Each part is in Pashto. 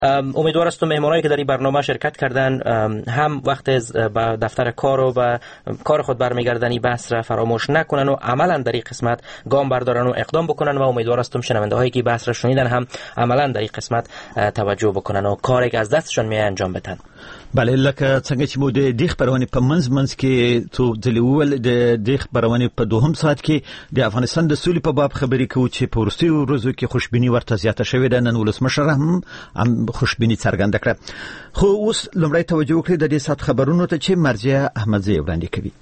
امیدوار هستم مهمانایی که در این برنامه شرکت کردن هم وقت به دفتر کار و به کار خود برمیگردن این بحث را فراموش نکنن و عملا در این قسمت گام بردارن و اقدام بکنن و امیدوار هستم شنونده هایی که بحث را شنیدن هم عملا در این قسمت توجه بکنن و کاری که از دستشون می انجام بدن. بله لکه څنګه چې مو د دې خبرونه په منځ کې تو ځلول د دې خبرونه په دوهم ساعت کې د افغانستان د سولې په باب خبرې کوو چې په وروستیو ورځو کې خوشبیني ورته زیاته شوې ده. نن ولسمشر هم خوشبیني څرګنده کړه. خو اوس لومړی توجه وکړئ د دې ساعت خبرونو ته چې مرجع احمدزی وړاندې کوي.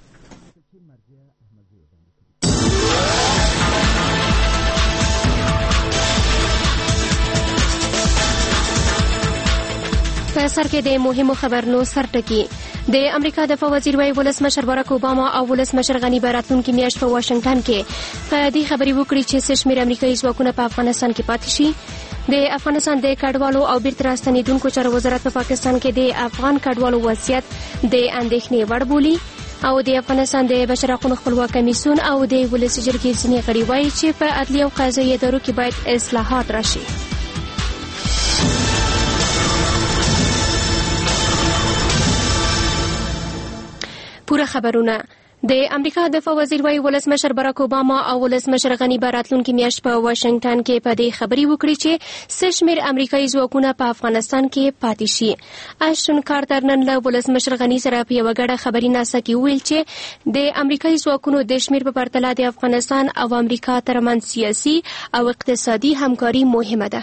په سر کې د مهمو خبرونو سرټکی. د امریکا دفاع وزیر وايي ولسمشر باراک اوباما او ولسمشر غنی به راتلونکي میاشت په واشنگټن کې په دې خبرې وکړي چې څه شمېر امریکایي ځواکونه په افغانستان کې پاتې شي. د افغانستان د کډوالو او بیرته راستنېدونکو چارو وزارت په پاکستان کې د افغان کډوالو وضعیت د اندېښنې وړ بولي او د افغانستان د بشر حقوقو خپلواک کمیسیون او د ولسي جرګې ځینې غړي وایي چې په عدلي او قضایي ادارو کې باید اصلاحات راشي. پوره خبرونه. د امریکا دفاع وزیر وايي ولسمشر باراک اوباما او ولسمشر غنی به راتلونکي میاشت په واشنگټن کې په دې خبرې وکړي چې څه شمېر امریکایي ځواکونه په افغانستان کې پاتې شي. اشټون کارټر نن له ولسمشر غنی سره په یوه ګډه خبري ناسه کې وویل چې د امریکایي ځواکونو د شمېر په پرتله د افغانستان او امریکا ترمنځ سیاسي او اقتصادي همکاري مهمه ده.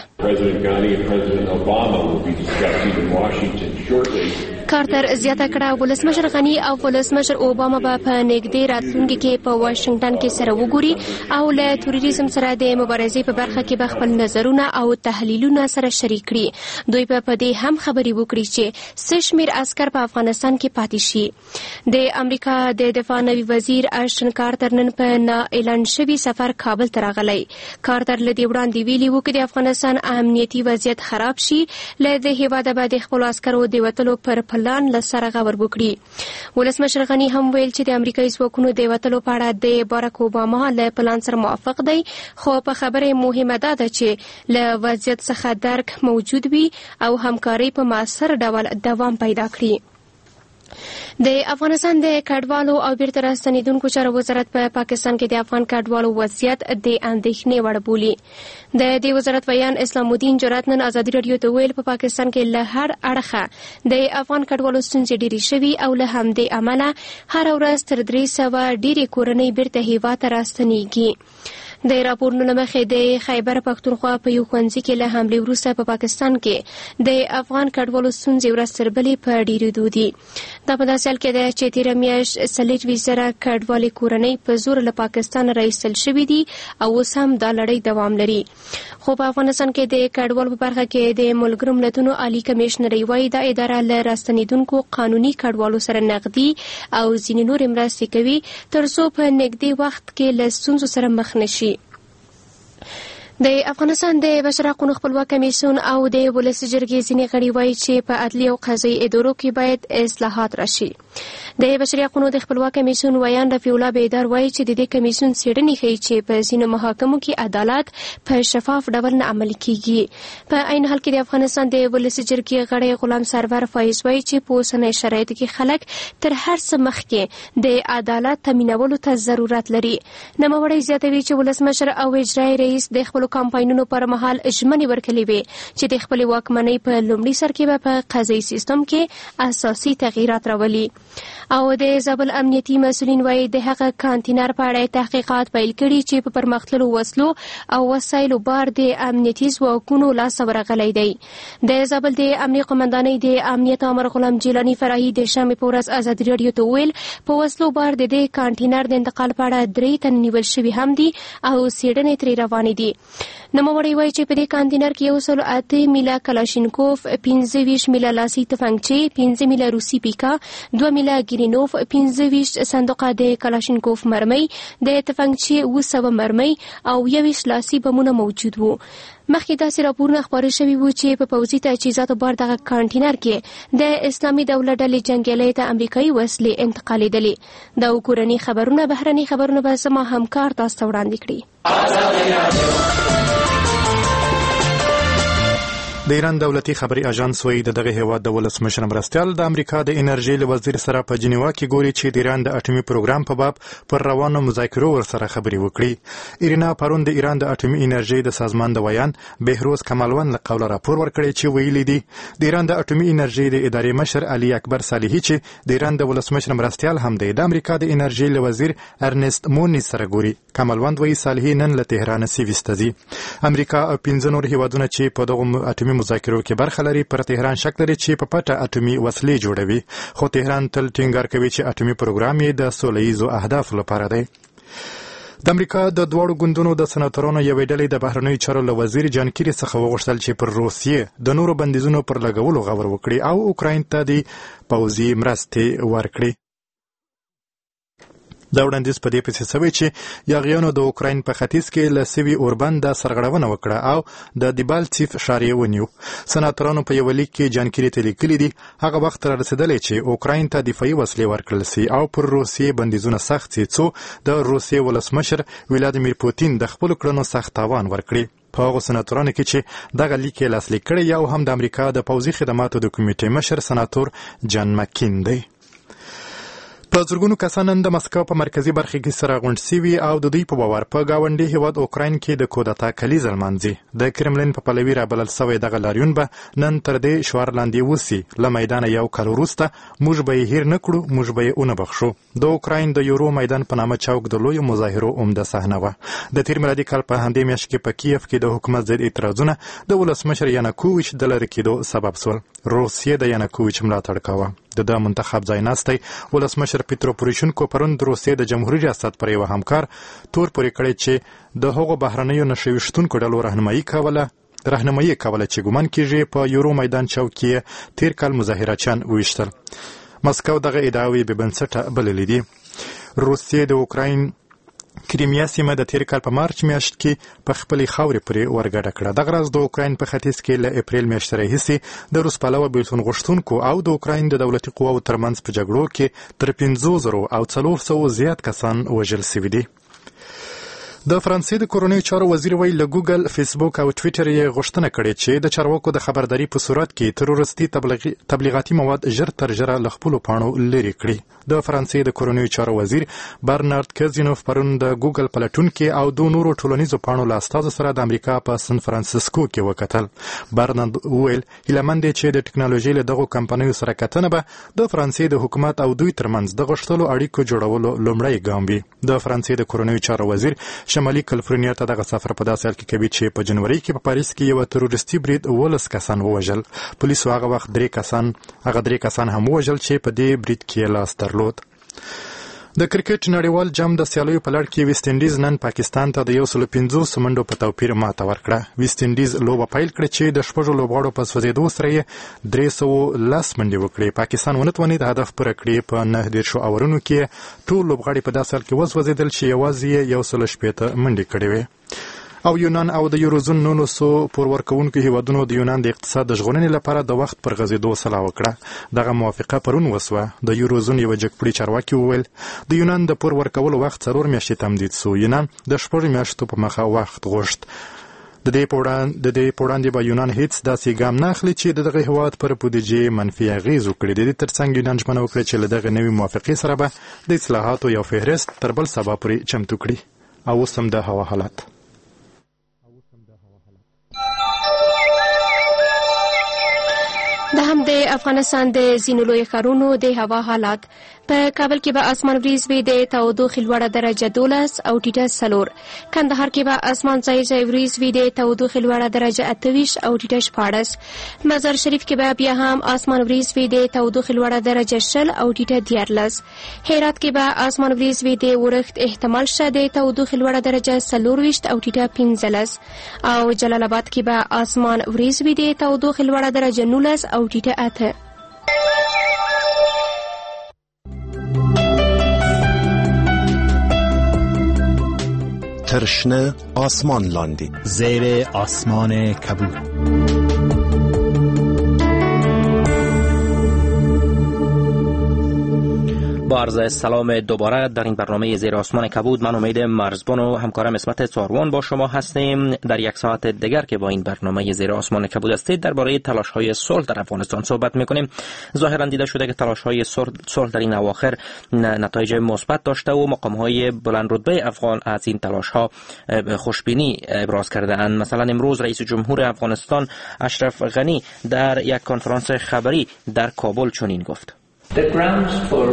کارټر زیاته کړه ولسمشر غنی او ولسمشر اوباما به په نږدې راتلونکي کې په واشنگټن کې سره وګوري او له تروریزم سره د مبارزې په برخه کې به خپل نظرونه او تحلیلونه سره شریک کړي. دوی په دې هم خبرې وکړي چې څه شمېر عسکر په افغانستان کې پاتې شي. د امریکا د دفاع نوي وزیر اشټون کارټر نن په نا اعلان شوي سفر کابل ته راغلی. کارټر له دې وړاندې ویلي و چې د افغانستان امنیتي وضعیت خراب شي له دې هېواده به د خپلو عسکرو د وتلو پر پلان له سره غور وکړي. ولسمشر غنی هم ویل چې د امریکایي ځواکونو د وتلو په اړه د باراک اوباما له پلان سره موافق دی، خو په خبره مهمه ده چې له وضعیت څخه درک موجود وي او همکاري په مؤثر ډول دوام پیدا کړي. د افغانستان د کډوالو او بیرته راستنېدونکو چارو وزارت په پاکستان کې د افغان کډوالو وضعیت د اندېښنې وړ بولي. د دې وزارت ویان اسلام الدین جرات نن ازادي راډیو ته ویل په پاکستان کې له هر اړخه د افغان کډوالو ستونزې ډېرې شوي او له همدې امله هره ورځ تر 300 ډېرې کورنۍ بیرته هېواد ته راستنېږي. د راپورونو له مخې د خیبر پښتونخوا په یو ښوونځي کې له حملې وروسته په پاکستان کې د افغان کډوالو ستونزې ورځ تر بلې په ډېرېدو دي. دا په داسې حال کې ده چې تېره میاشت 4,000 کډوالې کورنۍ په زور له پاکستان راایستل شوي دي او اوس هم دا لړۍ دوام لري. خو په افغانستان کې د کډوالو په برخه کې د ملګرو ملتونو عالی کمیشنري وايي دا اداره له راستنېدونکو قانوني کډوالو سره نغدي او ځینې نورې مرستې کوي تر څو په نږدې وخت کې له ستونزو سره مخ نشي. د افغانستان د بشر حقوقو خپلواک کمیسیون او د ولسي جرګې ځینې غړي وایي چې په عدلي او قضایي ادارو کې باید اصلاحات راشي. د بشري حقوقو د خپلواک کمیسیون ویان رفیع الله بیدار وایي چې د دې کمیسیون څېړنې ښیي چې په ځینو محاکمو کې عدالت په شفاف ډول نه عملي کیږي. په عین حال کې د افغانستان د ولسي جرګې غړی غلام سرور فایز وایي چې په اوسنۍ شرایطو کې خلک تر هر څه مخکې د عدالت تامینولو ته ضرورت لري. نوموړی زیاتوي چې ولسمشر او اجرایي رئیس د خپلو کمپاینونو پر مهال ژمنې ورکړې وې چې د خپلې واکمنۍ په لومړي سر کې به په قضایي سیستم کې اساسي تغییرات راولي. او د زابل امنیتي مسؤلین وایي د هغه کانتینر په اړه تحقیقات پیل کړي چې په پرمختللو وسلو او وسایلو بار د امنیتي ځواکونو لاسته ورغلی دی. د زابل د امنیه قومندانۍ د امنیت امر غلام جیلاني فرحي د شنبې په ورځ ازادي راډیو ته وویل په وسلو بار د دې کانتینر د انتقال په اړه 3 تن نیول شوي هم دي او څېړنې ترې روانې دي. نوموړی وایي چې په دې کانتینر کې 108 میله کلاشینکوف، 25 میله لاسي تفنګچې، 15 میله روسي پیکا، 2 میله ګرینوف، 25 صندوقه د کلاشینکوف مرمۍ، د تفنګچې 200 مرمۍ او 21 لاسي بمونه موجود وو. مخکې داسې راپورونه خپاره شوي وو چې په پوځي تجهیزاتو بار دغه کانتینر کې د اسلامي دولت ډلې جنګیالۍ ته امریکایي وسلې انتقالېدلې. دا کورني خبرونه بهرني خبرونه به زما همکار تاسو ته وړاندې کړي. د ایران دولتي خبري اژانس وایي دغه هیواد د ولسمشر مرستیال د امریکا د انرژي له وزیر سره په جنیوا کې ګوري چې د ایران د اټومي پروګرام په باب پر روانو مذاکرو ورسره خبري وکړي. ایرینا پرون د ایران د اټومي انرژي د سازمان د ویان بهروز کمالوان له قوله راپور ورکړی چې ویلي دي د ایران د اټومي انرژي د ادارې مشر علي اکبر صالحي چې د ایران د ولسمشر مرستیال هم دی د امریکا د انرژي له وزیر ارنست مونیز سره ګوري. کمالوان وایي صالحي نن له تهران سیویستزي. امریکا او 15 نور هیوادونه چې په دغه اټومي مذاکرو کې برخه لري پر تهران شک لري چې په پټه اټومي وسلې جوړوي، خو تهران تل ټینګار کوي چې اټومي پروګرام یې د سولهییزو اهدافو لپاره دی. د امریکا د دوړو ګوندونو د سناتورانو یوې ډلې د بهرنیو چارو له وزیر جان کیری څخه وغوښتل چې پر روسیې د نورو بندیزونو پر لګولو غور وکړي او اوکراین ته د پوځي مرستې ورکړي. دا وړاندیز په دې پسې شوی چې یاغیانو د اوکراین په ختیځ کې له سوي اوربند سرغړونه وکړه او د دیبالتسیف ښار یې ونیو. سناتورانو په یو لیک کې جان کیری ته لیکلي دي هغه وخت را رسېدلی چې اوکراین ته دفاعي وسلې ورکړل سي او پر روسیې بندیزونه سخت سي څو د روسیې ولسمشر ولادیمیر پوتین د خپلو کړنو سخت تاوان ورکړي. په هغو سناتورانو کې چې دغه لیک یې لاسلیک کړی یو هم د امریکا د پوځي خدماتو د کمیټې مشر سناتور جان مکین دی. په زرګونو کسان نن د مسکو په مرکزي برخه کې سره غونډ سوي او د دوی په باور په گاونډي هیواد اوکراین کې د کودتا کلیزه لمانځي. د کرملین په پلوي رابلل سوی دغه لاریون به نن تر دې شوار لاندې وسی له میدان یو کال وروسته موږ به یې هیر نه کړو، موږ به یې ونه بخښو. د اوکراین د یورو میدان په نامه چوک د لویو مظاهرو عمده صحنه وه. د تیر میلادي کال په همدې میاشت کې په کیف کې د حکومت ضد اعتراضونه د ولسمشر یانکوویچ د لرې کېدو سبب سول. روسیې د یانکوویچ ملاتړ کاوه. د منتخب ځایناستی ولسمشر پیترو پوروشینکو پرون د روسیې د جمهوریت ریاست پر یو همکار تور پورې کړی چې د هغو بهرنیو نشویشتونکو ډلو رهنمایي کوله چې ګومان کیږي په یورو میدان چوک کې تیر کال مظاهرچیان وویشتل. مسکو دغه ادعاوې بې بنسټه بللې دي. روسیې د اوکراین کریمیا سیمه د تیر کال په مارچ میاشت کې په خپلې خاورې پورې ورګډه کړه. دغه راز د اوکراین په ختیځ کې له اپریل میاشتې راهیسې د روس پلوه بېلتون غوښتونکو او د اوکراین د دولتي قواو ترمنځ په جګړو کې تر 5,000 او 400 زیات کسان وژل سوي دي. د فرانسې د کورنیو چارو وزیر ویل له ګوګل، فیسبوک او ټویټر یې غوښتنه کړې چې د چارواکو د خبرداري په صورت کې تروریستي تبلیغاتي مواد ژر تر ژره له خپلو پاڼو لرې کړي. د فرانسې د کورنیو چارو وزیر برنارد کزینوف پرون د ګوګل پلټونکي او د نورو ټولنیزو پاڼو له استازو سره د امریکا په سن فرانسیسکو کې وکتل. برنارد ویل هیله مند چې د ټکنالوژۍ له دغو کمپنیو سره کتنه به د فرانسې د حکومت او دوی ترمنځ د غښتلو اړیکو جوړولو لومړی ګام وي. د فرانسې د کورنیو چارو وزیر شمالي کالیفورنیا ته دغه سفر په داسې حال کې کوي چې په جنوري کې په پاریس کې یو تروریستي برید 19 کسان ووژل. پولیسو هغه وخت 3 کسان هم ووژل چې په دې برید کې لاس درلود. د کرکټ نړیوال جام د سیالیو په لړ کې ویسټ انډیز نن پاکستان ته د 150 منډو په توپیر ماته ورکړه. ویسټ انډیز لوبه پیل کړه چې د 6 لوبغاړو په سوځېدو سره یې 310 منډې وکړې. پاکستان ونتوانید هدف پوره کړي. په 9 اورونو کې ټول لوبغاړي په داسې حال کې وسوځېدل چې یوازې 160 منډې کړې وې. او یونان او د یوروزون 900 پور ورکوونکو هیوادونو د یونان د اقتصاد د ژغورنې لپاره د وخت پر غځېدو سلا وکړه. دغه موافقه پرون وسوه. د یوروزون یو جګپړي چارواکي وویل د یونان د پور ورکولو وخت 4 میاشتې تمدید سو. یونان د 6 میاشتو په مخه وخت غوښت. د دې په وړاندې به یونان هیڅ داسې ګام نه اخلي چې د دغه هیواد پر بودیجې منفي اغېز وکړي. د دې ترڅنګ یونان ژمنه وکړه چې له دغه نوې موافقې سره به د اصلاحاتو یو فهرست تر بل سبا پورې چمتو کړي. او اوس هم د هوا حالت د هم د افغانستان د ځینو لوی ښارونو د هوا حالات. په کابل کې به اسمان وریځ وي، د تودوخې لوړه درجه 12 او ټیټه 4. کندهار کې به اسمان ځای ځای وریځ وي، د تودوخې لوړه درجه 28 او ټیټه 14. مزار شریف کې به بیا هم اسمان وریځ وي، د تودوخې لوړه درجه 20 او ټیټه 14. هرات کې به اسمان وریځ وي، د اورښت احتمال شته، د تودوخې لوړه درجه 24 او ټیټه 15. او جلال آباد کې به اسمان وریځ وي، د تودوخې لوړه درجه 19 او ټیټه 8. ترشنه آسمان لاندی زیر آسمان کبود. با عرض سلام دوباره در این برنامه زیر آسمان کبود، من امید مرزبان و همکارم اسمت ساروان با شما هستیم در یک ساعت دیگر که با این برنامه زیر آسمان کبود هستید. درباره تلاش‌های صلح در افغانستان صحبت می‌کنیم. ظاهراً دیده شده که تلاش‌های صلح در این اواخر نتایج مثبت داشته و مقام‌های بلند رتبه افغان از این تلاش‌ها خوشبینی ابراز کرده‌اند. مثلا امروز رئیس جمهور افغانستان اشرف غنی در یک کنفرانس خبری در کابل چنین گفت: The grounds for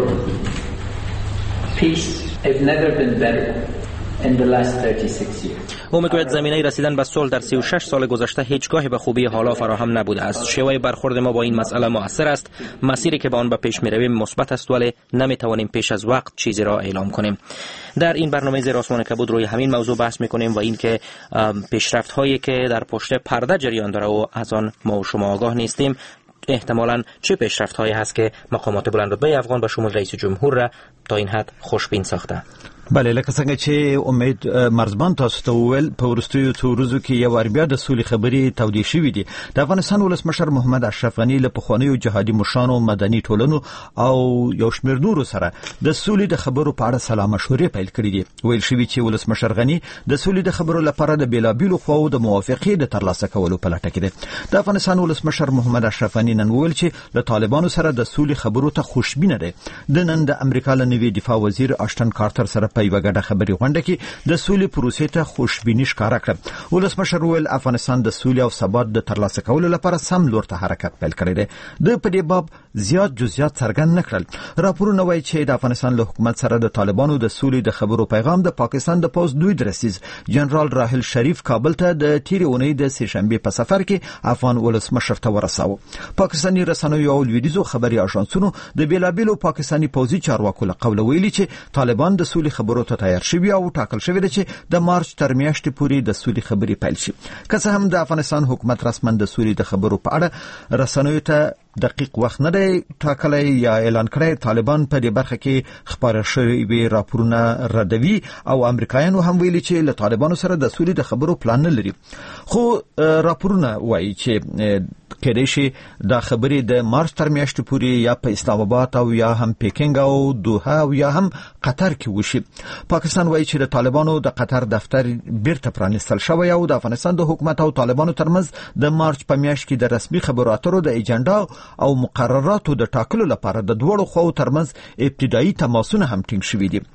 peace have never been better in the last 36 years. او میگوید زمینه رسیدن به صلح در 36 سال گذشته هیچگاه به خوبی حالا فراهم نبوده است. شیوه برخورد ما با این مسئله مؤثر است. مسیری که با آن به پیش می‌رویم مثبت است، ولی نمی‌توانیم پیش از وقت چیزی را اعلام کنیم. در این برنامه زیر آسمان کبود روی همین موضوع بحث می‌کنیم و اینکه پیشرفت‌هایی که در پشت پرده جریان داره و از آن ما و شما آگاه نیستیم، احتمالاً چه پیشرفت‌هایی هست که مقامات بلندرتبه افغان به شمول رئیس جمهور را تا این حد خوشبین ساخته. بله، لکه څنګه چې امید مرزبان تاسو ته وویل، په وروستیو څو ورځو کې یو وار بیا د سولې خبرې تودې شوې دي. د افغانستان ولسمشر محمد اشرف غني له پخوانیو جهادي مشرانو، مدني ټولنو او یو شمېر نورو سره د سولې د خبرو په اړه سلا مشورې پیل کړې دي. ویل شوي چې ولسمشر غني د سولې د خبرو لپاره د بیلابیلو خواو د موافقې د ترلاسه کولو په لټه کې دی. د افغانستان ولسمشر محمد اشرف غني نن وویل چې له طالبانو سره د سولې خبرو ته خوشبینه دی. د نن د امریکا له نوي دفاع وزیر اشتن کارتر سره په یوه ګډه خبري غونډه کې د سولې پروسې ته خوشبیني ښکاره کړه. ولسمشر ویل افغانستان د سولې او ثبات د ترلاسه کولو لپاره سم لور ته حرکت پیل کړی دی. د په دې باب زیات جزئیات څرګند نه کړل. راپورونه وایي چې د افغانستان له حکومت سره د طالبانو د سولې د خبرو پیغام د پاکستان د پوز دوی درسیز جنرال راحل شریف کابل ته د تیرې اونۍ د سهشنبه په سفر کې افغان ولسمشر ته ورساوه. پاکستاني رسنیو او لویدیزو خبري اژانسونو د بیلابیلو پاکستاني پوځي چارواکو له قوله ویلي چې طالبان د سولې خبرو ته تیار شوي او ټاکل شوی دی چې د مارچ تر میاشتې پورې د سولې خبرې پیل شي. که څه هم د افغانستان حکومت رسما د سولې د خبرو په اړه رسنیو ته دقیق وخت نه دی ټاکلی یا اعلان کړی، طالبان په دې برخه کې خبره شوی راپورونه ردوي او امریکایانو هم ویلي چې له طالبانو سره د سولې د خبرو پلان نه لري. خو راپورونه وایي چې کېدای شي دا خبرې د مارچ تر میاشتې پورې یا په اسلام آباد او یا هم پیکینګ او دوحه او یا هم قطر کې وشي. پاکستان وایي چې د طالبانو د قطر دفتر بیرته پرانیستل شوی او د افغانستان د حکومت او طالبانو ترمنځ د مارچ په میاشت کې د رسمي خبرو اترو د ایجنډا او مقرراتو د ټاکلو لپاره د دوړو خواو ترمنځ ابتدایي تماسونه هم ټینګ شوي دي.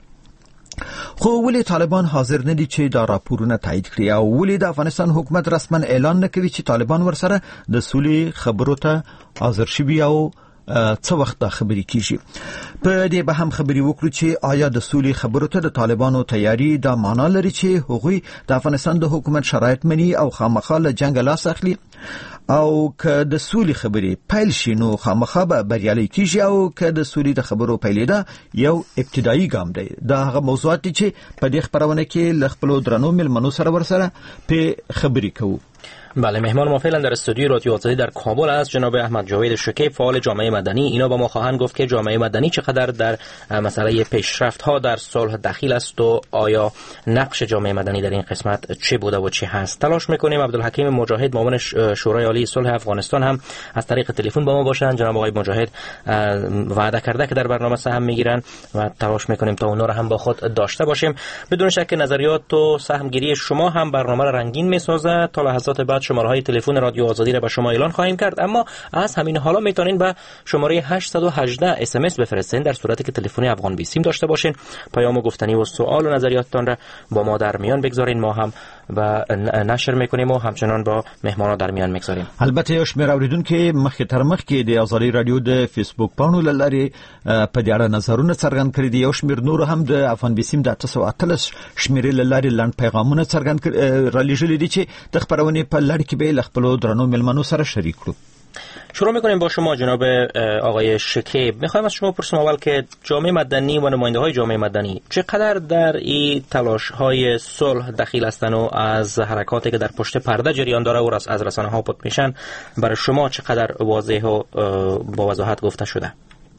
خو ولې طالبان حاضر نه دي چې دا راپورونه تایید کړي او ولې د افغانستان حکومت رسما اعلان نه کوي چې طالبان ورسره د سولې خبرو ته حاضر شوي او څه وخت دا خبرې کیږي؟ په دې به هم خبرې وکړو چې آیا د سولې خبرو ته د طالبانو تیاری دا معنا لري چې هغوی د افغانستان د حکومت شرایط مني او خامخا له جنګ لاس اخلي، او که د سولې خبرې پیل شي نو خامخا به بریالي کیږي، او که د سولې د خبرو پیلېده یو ابتدایي ګام دی. دا هغه موضوعات دي چې په دې خبرونه کې له خپلو درنو مېلمنو سره ورسره په خبرې کوو. بله، مهمان ما فعلا در استودیوی رادیو آزادی در کابل است جناب احمد جاوید شکیب، فعال جامعه مدنی. اینا با ما خواهند گفت که جامعه مدنی چقدر در مسئله پیشرفت ها در صلح دخیل است و آیا نقش جامعه مدنی در این قسمت چه بوده و چه هست. تلاش میکنیم عبدالحکیم مجاهد، معاون شورای عالی صلح افغانستان هم از طریق تلفن با ما باشند. جناب آقای مجاهد وعده کرده که در برنامه سهم میگیرن و تلاش میکنیم تا اونا را هم با خود داشته باشیم. بدون شک نظریات و سهمگیری شما هم برنامه را رنگین میسازه. تا لحظات بعد شماره‌های تلفن رادیو آزادی را به شما اعلان خواهیم کرد، اما از همین حالا میتونین به شماره 818 اس ام اس بفرستین در صورتی که تلفن افغان بی سیم داشته باشین. پیام گفتنی و سوال و نظریاتتان را با ما در میان بگذارین، ما هم و نشر میکنیم و همچنان با مهمانان در میان میگذاریم. البته یو شمېر اوریدونکو مخکې تر مخکې د آزادي رادیو د فیسبوک پاڼو لارې په دې اړه نظرونه څرګند کړي دي. یو شمېر نور هم د افغان بي سیم د 813 شمېرې لارې لاند پیغامونه څرګند را لېږلي دي چې د خبرونې په لړ کې به له خپلو درنو مېلمنو سره شریک کړو. شروع میکنیم با شما جناب آقای شکیب. میخوایم از شما پرسیم اول که جامعه مدنی و نماینده های جامعه مدنی چقدر در این تلاش های صلح دخیل هستند و از حرکاتی که در پشت پرده جریان داره و از رسانه ها پد میشن برای شما چقدر واضح و با وضاحت گفته شده؟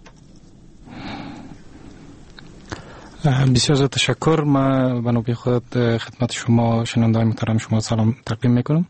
بسیار زیاد تشکر. من به نوبه خود خدمت شما شنونده‌های محترم شما سلام تقدیم میکنم.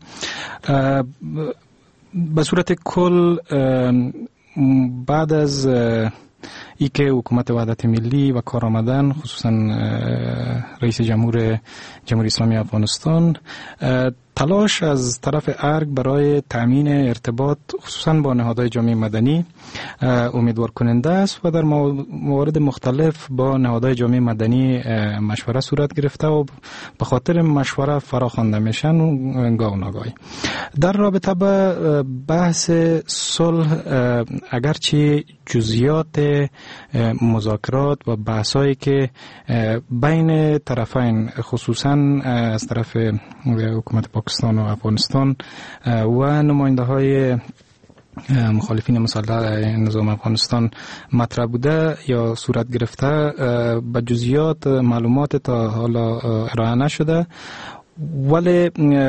به صورت کل بعد از ای که حکومت وحدت ملی و کار آمدن، خصوصا رئیس جمهوری اسلامی افغانستان، تلاش از طرف ارگ برای تامین ارتباط خصوصا با نهادهای جامعه مدنی امیدوار کننده است و در موارد مختلف با نهادهای جامعه مدنی مشوره صورت گرفته و به خاطر مشوره فراخوانده میشن گاه و ناگاهی. در رابطه با بحث صلح، اگرچه جزئیات مذاکرات و بحثایی که بین طرفین خصوصا از طرف حکومت پاکستان و افغانستان و نماینده های مخالفین مسلح نظام افغانستان مطرح بوده یا صورت گرفته، به جزئیات معلومات تا حالا ارائه نشده، ولی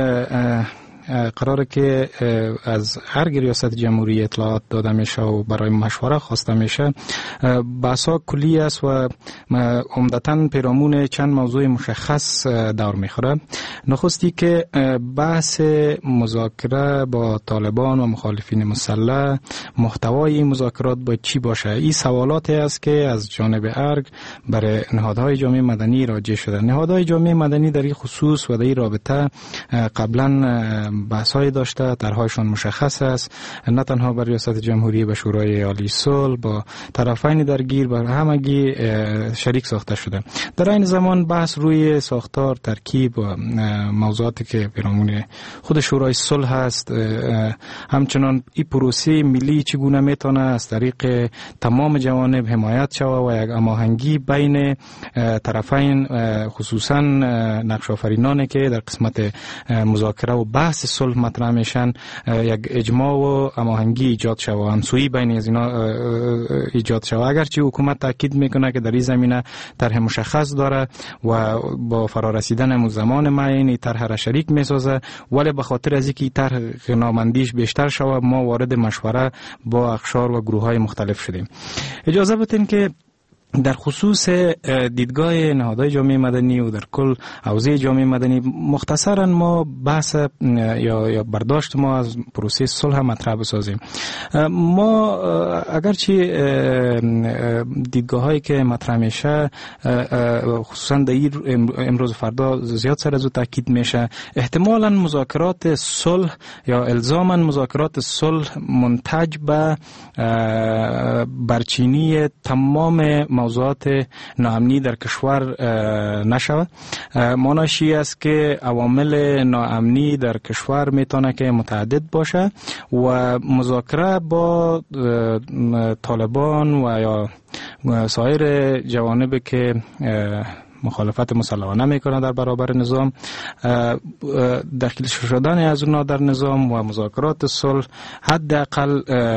قراره که از هر ریاست جمهوری اطلاعات داده میشه و برای مشوره خواسته میشه. بحثا کلی است و عمدتاً پیرامون چند موضوع مشخص دور میخوره. نخستی که بحث مذاکره با طالبان و مخالفین مسلح، محتوای این مذاکرات باید چی باشه؟ این سوالاتی است که از جانب ارگ برای نهادهای جامعه مدنی راجع شده. نهادهای جامعه مدنی در این خصوص و در این رابطه قبلا بحث‌های داشته، طرح‌هایشان مشخص است، نه تنها بر ریاست جمهوری، به شورای عالی صلح، با طرفین درگیر، بر همگی شریک ساخته شده. در این زمان بحث روی ساختار، ترکیب و موضوعاتی که پیرامون خود شورای صلح هست، همچنان این پروسه ملی چگونه میتونه از طریق تمام جوانب حمایت شود و یک هماهنگی بین طرفین خصوصا نقش آفرینانی که در قسمت مذاکره و بحث صلح مطرح میشن یک اجماع و هماهنگی ایجاد شود، همسویی بین از اینا ایجاد شود. اگرچه حکومت تاکید میکنه که در این زمینه طرح مشخص داره و با فرارسیدن زمان معین طرح را شریک میسازه، ولی به خاطر از اینکه طرح غنامندیش بیشتر شود ما وارد مشوره با اقشار و گروه های مختلف شدیم. اجازه بدین که در خصوص دیدگاه نهادهای جامعه مدنی و در کل حوزه جامعه مدنی مختصرا ما بحث یا برداشت ما از پروسه صلح مطرح بسازیم. ما اگرچه دیدگاه هایی که مطرح میشه خصوصا در امروز فردا زیاد سر از او تاکید میشه، احتمالاً مذاکرات صلح یا الزاما مذاکرات صلح منتج به برچینی تمام موضوعات ناامنی در کشور نشود. معنیش است که عوامل ناامنی در کشور میتونه که متعدد باشه و مذاکره با طالبان و یا سایر جوانب که مخالفت مسلحانه میکنه در برابر نظام، داخل شدن از اونا در نظام و مذاکرات صلح حداقل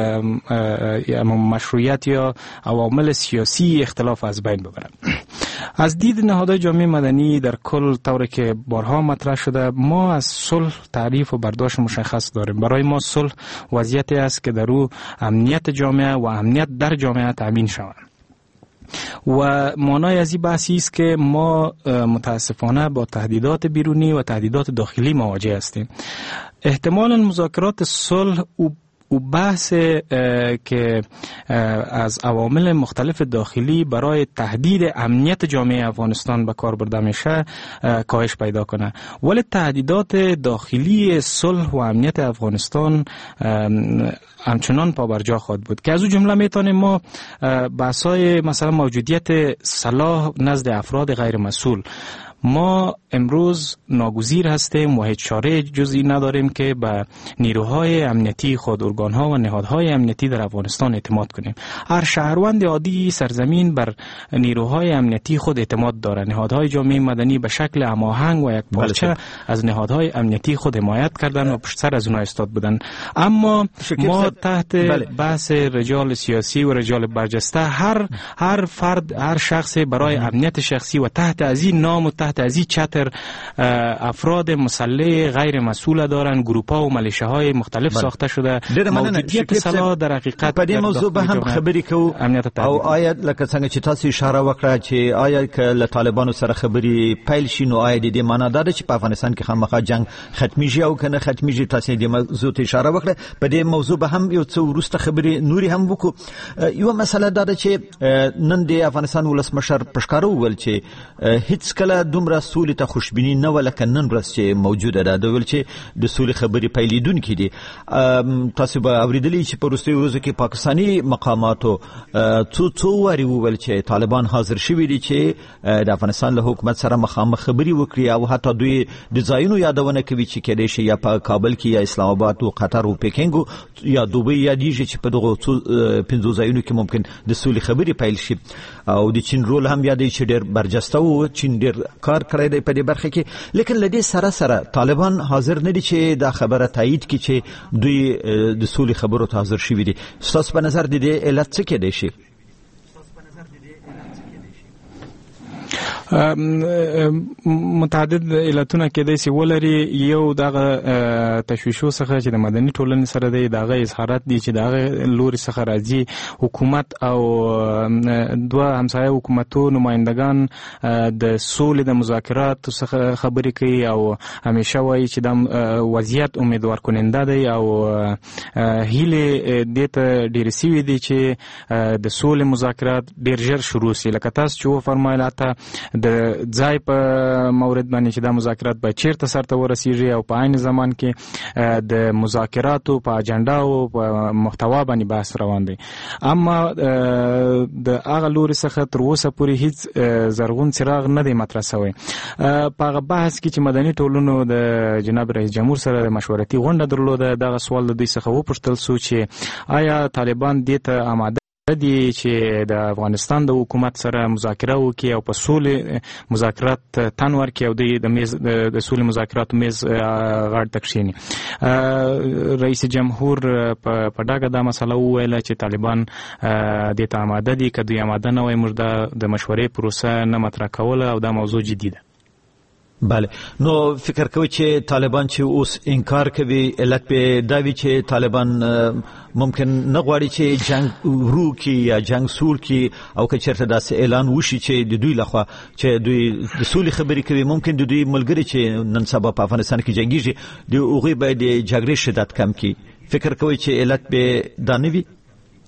مشروعیت یا عوامل سیاسی اختلاف از بین ببره. از دید نهادهای جامعه مدنی در کل طوری که بارها مطرح شده، ما از صلح تعریف و برداشت مشخص داریم. برای ما صلح وضعیتی است که در او امنیت جامعه و امنیت در جامعه تامین شود و معنای از این بحثی است که ما متاسفانه با تهدیدات بیرونی و تهدیدات داخلی مواجه هستیم. احتمالاً مذاکرات صلح و بحث که از عوامل مختلف داخلی برای تهدید امنیت جامعه افغانستان به کار برده میشه کاهش پیدا کنه، ولی تهدیدات داخلی صلح و امنیت افغانستان همچنان پابرجا خواهد بود که از اون جمله میتونیم ما بحثای مثلا موجودیت سلاح نزد افراد غیر مسئول. ما امروز ناگزیر هستیم و هیچ چاره جزئی نداریم که به نیروهای امنیتی خود، ارگانها و نهادهای امنیتی در افغانستان اعتماد کنیم. هر شهروند عادی سرزمین بر نیروهای امنیتی خود اعتماد داره. نهادهای جامعه مدنی به شکل هماهنگ و یک پارچه از نهادهای امنیتی خود حمایت کردن و پشت سر از اونها ایستاد بودن. اما ما تحت بحث رجال سیاسی و رجال برجسته هر فرد، هر شخص برای امنیت شخصی و تحت از این نام و تحت صورت از این چتر افراد مسلح غیر مسئول دارن، گروپ‌ها و ملیشه‌های مختلف ساخته شده. موجودیت سلاح در حقیقت په دې موضوع به هم خبرې کوو او آیا لکه څنګه چې تاسو اشاره وکړه چې آیا که له طالبانو سره خبرې پیل شي نو آیا د دې معنا ده چې په افغانستان کې خامخا جنگ ختمیږي او کنه ختمیږي؟ تاسو دې موضوع ته اشاره وکړه. په دې موضوع به هم یو څه وروسته خبرې نوري هم وکړو. یو مسله ده چې نن د افغانستان ولسمشر پښکارو وویل چې هیڅ کله دومره سولې ته خوشبیني نه ولکه نن ورځ چې موجوده ده. د ویل چې د سولې خبرې پیلېدونکې دي. تاسو به اوریدلی چې په وروستیو ورځو کې پاکستاني مقاماتو څو وارې وویل چې طالبان حاضر شوي دي چې د افغانستان له حکومت سره مخامخ خبرې وکړي او حتی دوی د ځایونو یادونه کوي چې کېدای شي یا په کابل کې یا اسلام آباد او قطر او پکینګ یا دوبۍ یادېږي چې په دغو 5 ځایونو کې ممکن د سولې خبرې پیل شي. او د چین رول هم یادې چې ډېر برجسته و، چین ډېر کار کړی دی په دې برخه کې. لیکن له دې سره طالبان حاضر نه دي چې دا خبره تایید کړي چې دوی د سولې خبرو ته حاضر شوي دي. ستاسو په نظر د دې علت څه کېدای شي؟ متعدد علتونه کېدای شي ولري. یو دغه تشویشو څخه چې د مدني ټولنې سره دی، دغه اظهارات دي چې دغه لوري څخه راځي. حکومت او دوه همسایه حکومتو نمایندگان د سولې د مذاکرات څخه خبرې کوي او همیشه وایي چې د وضعیت امیدوار کننده دی او هیله دې ته ډېرې سوي دي چې د سولې مذاکرات ډېر ژر شروع شي. لکه تاسو چې وفرمایل د ځای په مورد باندې چې دا مذاکرات به چیرته سرته ورسیږي او په عین زمان کې د مذاکراتو په اجنډا او په محتوا باندې بحث روان دی. اما د هغه لوري څخه تر اوسه پورې هیڅ زرغون څراغ نه دی مطرح شوی. په هغه بحث کې چې مدني ټولنو د جناب رئیس جمهور سره د مشورتي غونډه درلوده، دغه سوال د دوی څخه وپوښتل شو چې آیا طالبان دې ته آماده دي چې د افغانستان د حکومت سره مذاکره وکړي او په سولې مذاکرات تن ورکړي او د سولې مذاکراتو میز غاړې ته کښېني. رئیس جمهور په ډاګه دا مسله وویله چې طالبان دې ته آماده دي. که دوی آماده نه وای موږ د مشورې پروسه نه مطرح کوله او دا موضوع جدي ده. بله، نو فکر کوي چې طالبان چې اوس انکار کوي علت به دا وي چې طالبان ممکن نه غواړي چې جنگ ورو کی یا جنگ سول کی او که چیرته داسې اعلان وشي چې د دوی لخوا چې دوی د سولې خبرې کوي، ممکن د دوی ملګري چې نن سبا په افغانستان کې جنگیږي د هغوی باید د جګړې شدت کم کړي. فکر کوي چې علت به دا نه وي؟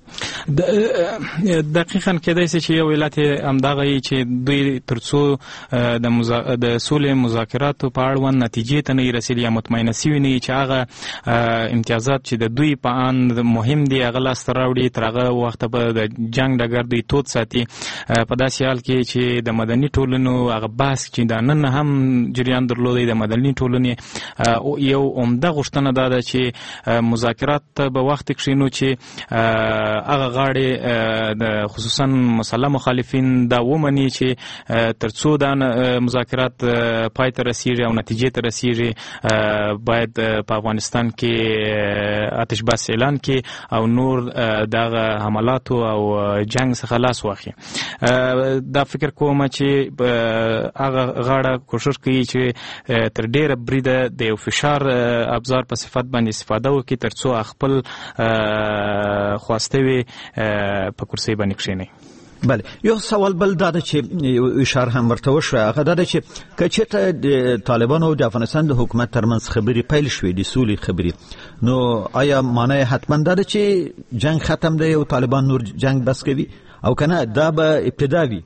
دقیقاً کېدای شي چې یو علت همدغه وي چې دوی ترڅو د سولې مذاکراتو په اړوند نتیجې ته نه رسېدلي یا مطمئنه سوي نه وي چې هغه امتیازات چې د دوی په اند مهم دي هغه لاسته راوړي، تر هغه وخته به د جنګ ډګر دوی تود ساتي. په داسې حال کې چې د مدني ټولنو هغه بحث چې دا نن هم جریان درلودی، د مدني ټولنې یو عمده غوښتنه دا ده چې مذاکرات ته به وخت کښېنو چې هغه غاړې د خصوصا مسلح مخالفین دا ومني چې ترڅو دا مذاکرات پای ته رسیږي او نتیجې ته رسیږي باید په افغانستان کې آتش بس اعلان کړي او نور دغه حملاتو او جنگ څخه لاس واخلي. دا فکر کوم چې هغه غاړه کوشش کوي چې تر ډیره بریده د یو فشار ابزار په صفت باندې استفاده وکړي ترڅو خپل خواسته وي په کرسي باندې کښېني. بله، یو سوال بل دا ده چې اشاره هم ورته وشوه، هغه دا ده چې که چېرته د طالبانو او د افغانستان د حکومت ترمنځ خبرې پیل شوې، د سولې خبرې، نو آیا معنی حتما دا ده چې جنگ ختم دی او طالبان نور جنگ بس کوي او که نه دا به ابتدا وي؟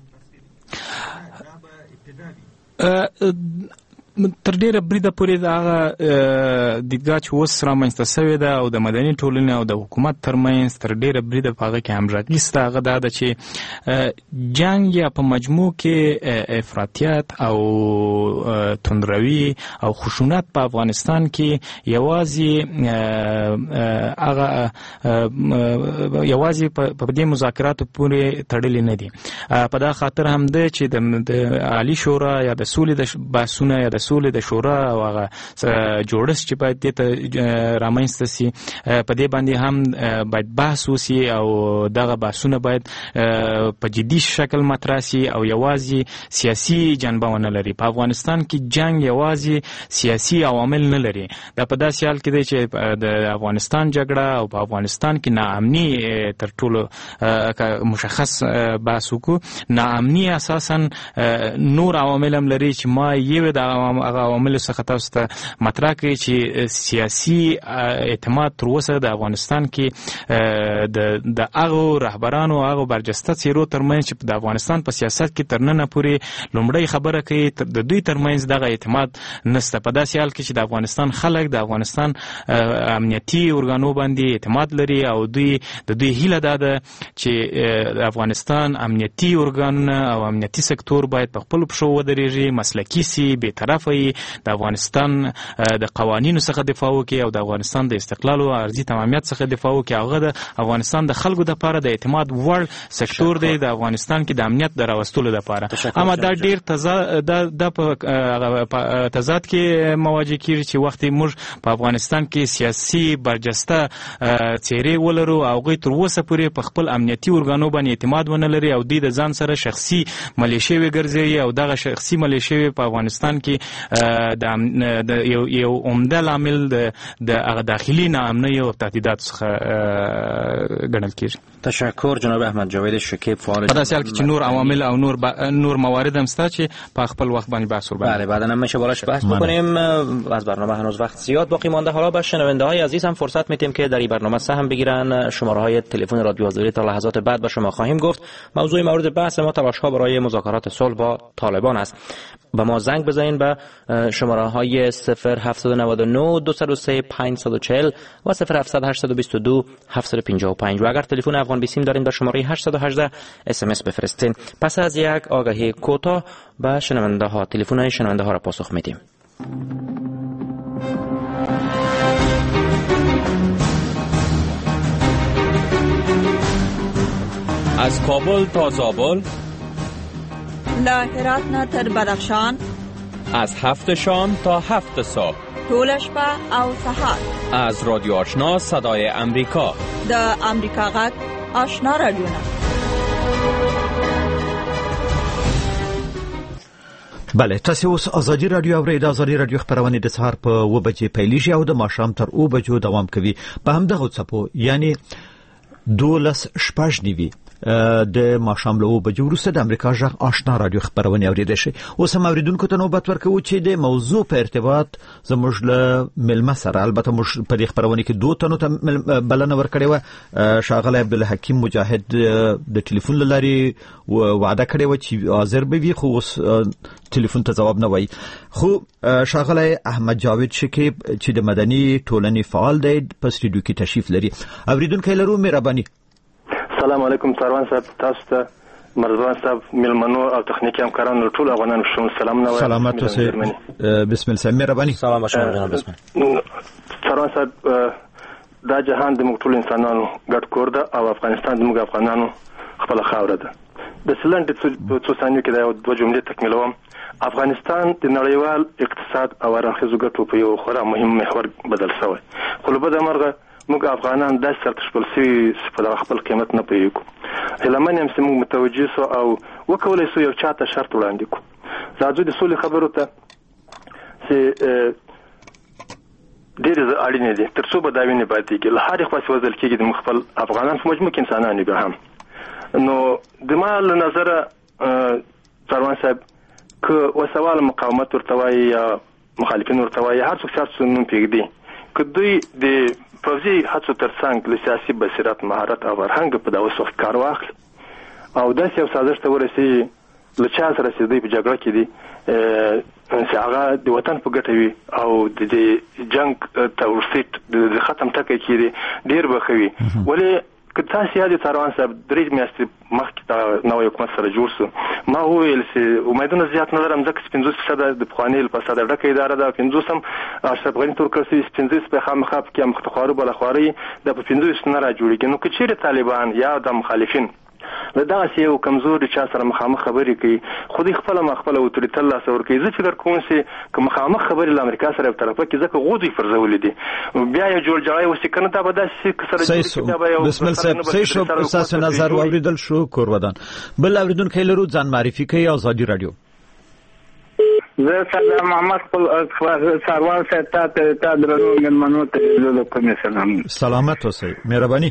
تر ډیره بریده پورې د هغه دیدګاه چې اوس رامنځته سوې ده او د مدني ټولنې او د حکومت ترمنځ تر ډیره بریده په هغه کې همغږي شته، هغه دا ده چې جنګ یا په مجموع کې افراطیت او توندروي او خشونت په افغانستان کې یوازې په دې مذاکراتو پورې تړلې نه دي. په دا خاطر هم ده چې د عالی شورا یا د سولې د بحثونه یا د سولې د شورا او هغه جوړښت چې باید ته رامنځته سي په دې باندې هم باید بحث وسی او دغه بحثونه باید په جدي شکل مطرح سي او یوازې سیاسي جنبه ونه لري. په افغانستان کې جنگ یوازې سیاسي عوامل نه لري. دا په داسې حال کې دی چې د افغانستان جګړه او په افغانستان کې ناامني تر ټولو مشخص بحث وکړو. ناامني اساسا نور عوامل هم لري چې ما یو د هغه عوامل څخه تاسو ته مطرح کړی چې سیاسي اعتماد تر اوسه د افغانستان کې د هغو رهبرانو او هغو برجسته څیرو ترمنځ چې د افغانستان په سیاست کې تر ننه پورې لومړی خبره کوي د دوی ترمنځ دغه اعتماد نشته. په داسې حال کې چې د افغانستان خلک د افغانستان امنیتي ارګانو باندې اعتماد لري او دوی هیله ده چې د افغانستان امنیتي ارګانونه او امنیتي سکتور باید په خپل پښو ودرېږي، مسلکي سي، بی‌طرفه وي، د افغانستان د قوانینو څخه دفاع وکړي او د افغانستان د استقلال او ارضي تمامیت څخه دفاع وکړي. هغه د افغانستان د خلکو لپاره د اعتماد وړ سکتور دی د افغانستان کې د امنیت د راوستلو لپاره. اما دا ډیر د په تضاد کې مواجه کیږي چې وخت موږ په افغانستان کې سیاسي برجسته څیرې ولرو او هغوی تر اوسه پورې په خپل امنیتي ارګانو باندې اعتماد ونه لري او دوی د ځان سره شخصي ملیشې وګرځوي او دغه شخصي ملیشې په افغانستان کې د یو عمده لامل د هغه داخلي ناامنۍ او تهدیداتو څخه ګڼل کیږي. تشکر جناب احمد جاوید شکیب فعال. په داسې حال کې چې نور عوامل او نور موارد هم شته چې په خپل وقت باندې بحث ور بله بعدا هم میشه بالاش بحث بکنیم. از برنامه هنوز وقت زیاد باقی مانده. حالا به شنونده های عزیز هم فرصت میدیم که در این برنامه سهم بگیرن. شماره های تلفن رادیو آزادی تا لحظات بعد به شما خواهیم گفت. موضوع مورد بحث ما تلاش‌ها برای مذاکرات صلح با طالبان است. به ما زنگ بزنید به شماره های 0799 203 540 و 07822 755 و اگر تلفن افغان بیسیم دارین به شماره 818 SMS بفرستین. پس از یک آگهی کوتاه به شنونده ها تلفن های شنونده ها را پاسخ میدیم. از کابل تا زابل، له هرات نه تر بدخشان، از 7 شام تا 7 صبح، ټول شپه او سهار. از رادیو آشنا صدای امریکا، د امریکا غږ آشنا رادیوونه. بله تاسو اوس ازادي رادیو اورئ. د ازادي رادیو خبرونه د سهار په 2 بجې پیلیږي او د ماښام تر 2 بجو دوام کوي. په همدغه څپو یعنی 12 شپږ نیوي د ماښام له 2 بجو وروسته د امریکا غږ آشنا رادیو خبرونه اوریدل شي. اوس هم اوریدونکو ته نوبت ورکوو چې د موضوع په ارتباط زموږ له ملمه سره، البته موږ په دې خبرونه کې 2 تنو ته بلنه ورکړې و. شاغله عبدالحکیم مجاهد د ټلیفون لاري وعده کړې و چې حاضر به وي، خو اوس ټلیفون ته جواب نه وایي. خو شاغله احمد جاوید شکیب چې د مدني ټولنې فعال دی په سټوډیو کې تشریف لري. اوریدونکو لرو مهرباني. السلام علیکم سروان صاحب، تاسو ته مرزبان صاحب، ملمنو او تخنیکی همکارانو ټول افغانانو شوم سلامونه وایم. سلامات اوسئ. بسم الله مهرباني. سلام باشم جناب. بسم الله. سروان صاحب، دا جهان د موږ ټول انسانانو ګډ کور ده او افغانستان د موږ افغانانو خپل خاوره ده. د سلند څو ثانیو کې دا یو 2 جملې تکمیلوم. افغانستان د نړیوال اقتصاد او اړخیزو ګټو په یو خورا مهم محور بدل شوی، خو له بده مرغه موږ افغانان داسې سره تشکیل شوي چې په خپل قیمت نه پوهېږو. هیلهمن یم چې موږ متوجه سو او وکولی سو یو چاته شرط وړاندې کړو. راځو د سولې خبرو ته چې ډېرې اړینې دي تر څو به دا وینې پاتېږي. له هرې خوا چې وژل کېږي د موږ خپل افغانان په مجموع کې انسانان بیا هم. نو د ما له نظره سروان صاحب که وسوال مقاومت ورته وایي یا مخالفین ورته وایي، هر څوک چې نوم پرېږدي، که دوی د پوځي هڅو ترڅنګ له سیاسي بصیرت، مهارت او فرهنګ په دغه وخت کار واخلي او داسې یو سازش ته ورسېږي له چا سره چې دوی په جګړه کې دي چې هغه د وطن په ګټه وي او د جنګ توسط د ختم ټکی کېږي، ډېر به ښه وي. ولې که تاسو یاد سروان صاحب 3 میاشتې مخکې دا نوی حکومت سره جوړ شو، ما وویل چې امیدونه زیات نه لرم ځکه چې 50% د پخواني له فساده ډکه اداره ده، 50 اشرف غني تور کړی 50 په خامخا کې مختخوارو بلخواري د 50 نه را جوړیږي. نو که چیرې طالبان یا د مخالفین له دغسې یو کمزوري چا سره مخامخ خبرې کوي خو دوی خپله اوتوریته له لاسه ورکوي. زه فکر کوم چې که مخامخ خبرې له امریکا سره یو طرفه کړي ځکه هغو دوی فرضولي دي بیا یو جوړجاړی وشي که نه دا به داسې سره بسم الله صاحب صحیح شو. ستاسو نظر واوریدل شو کورودان. بل اوریدونکی لرو ځان معرفي کوي آزادي رادیو. زه سلام محمد سروان صاحب ته درنو مېلمنو ته زه کوم سلام. سلامت اوسئ مهرباني.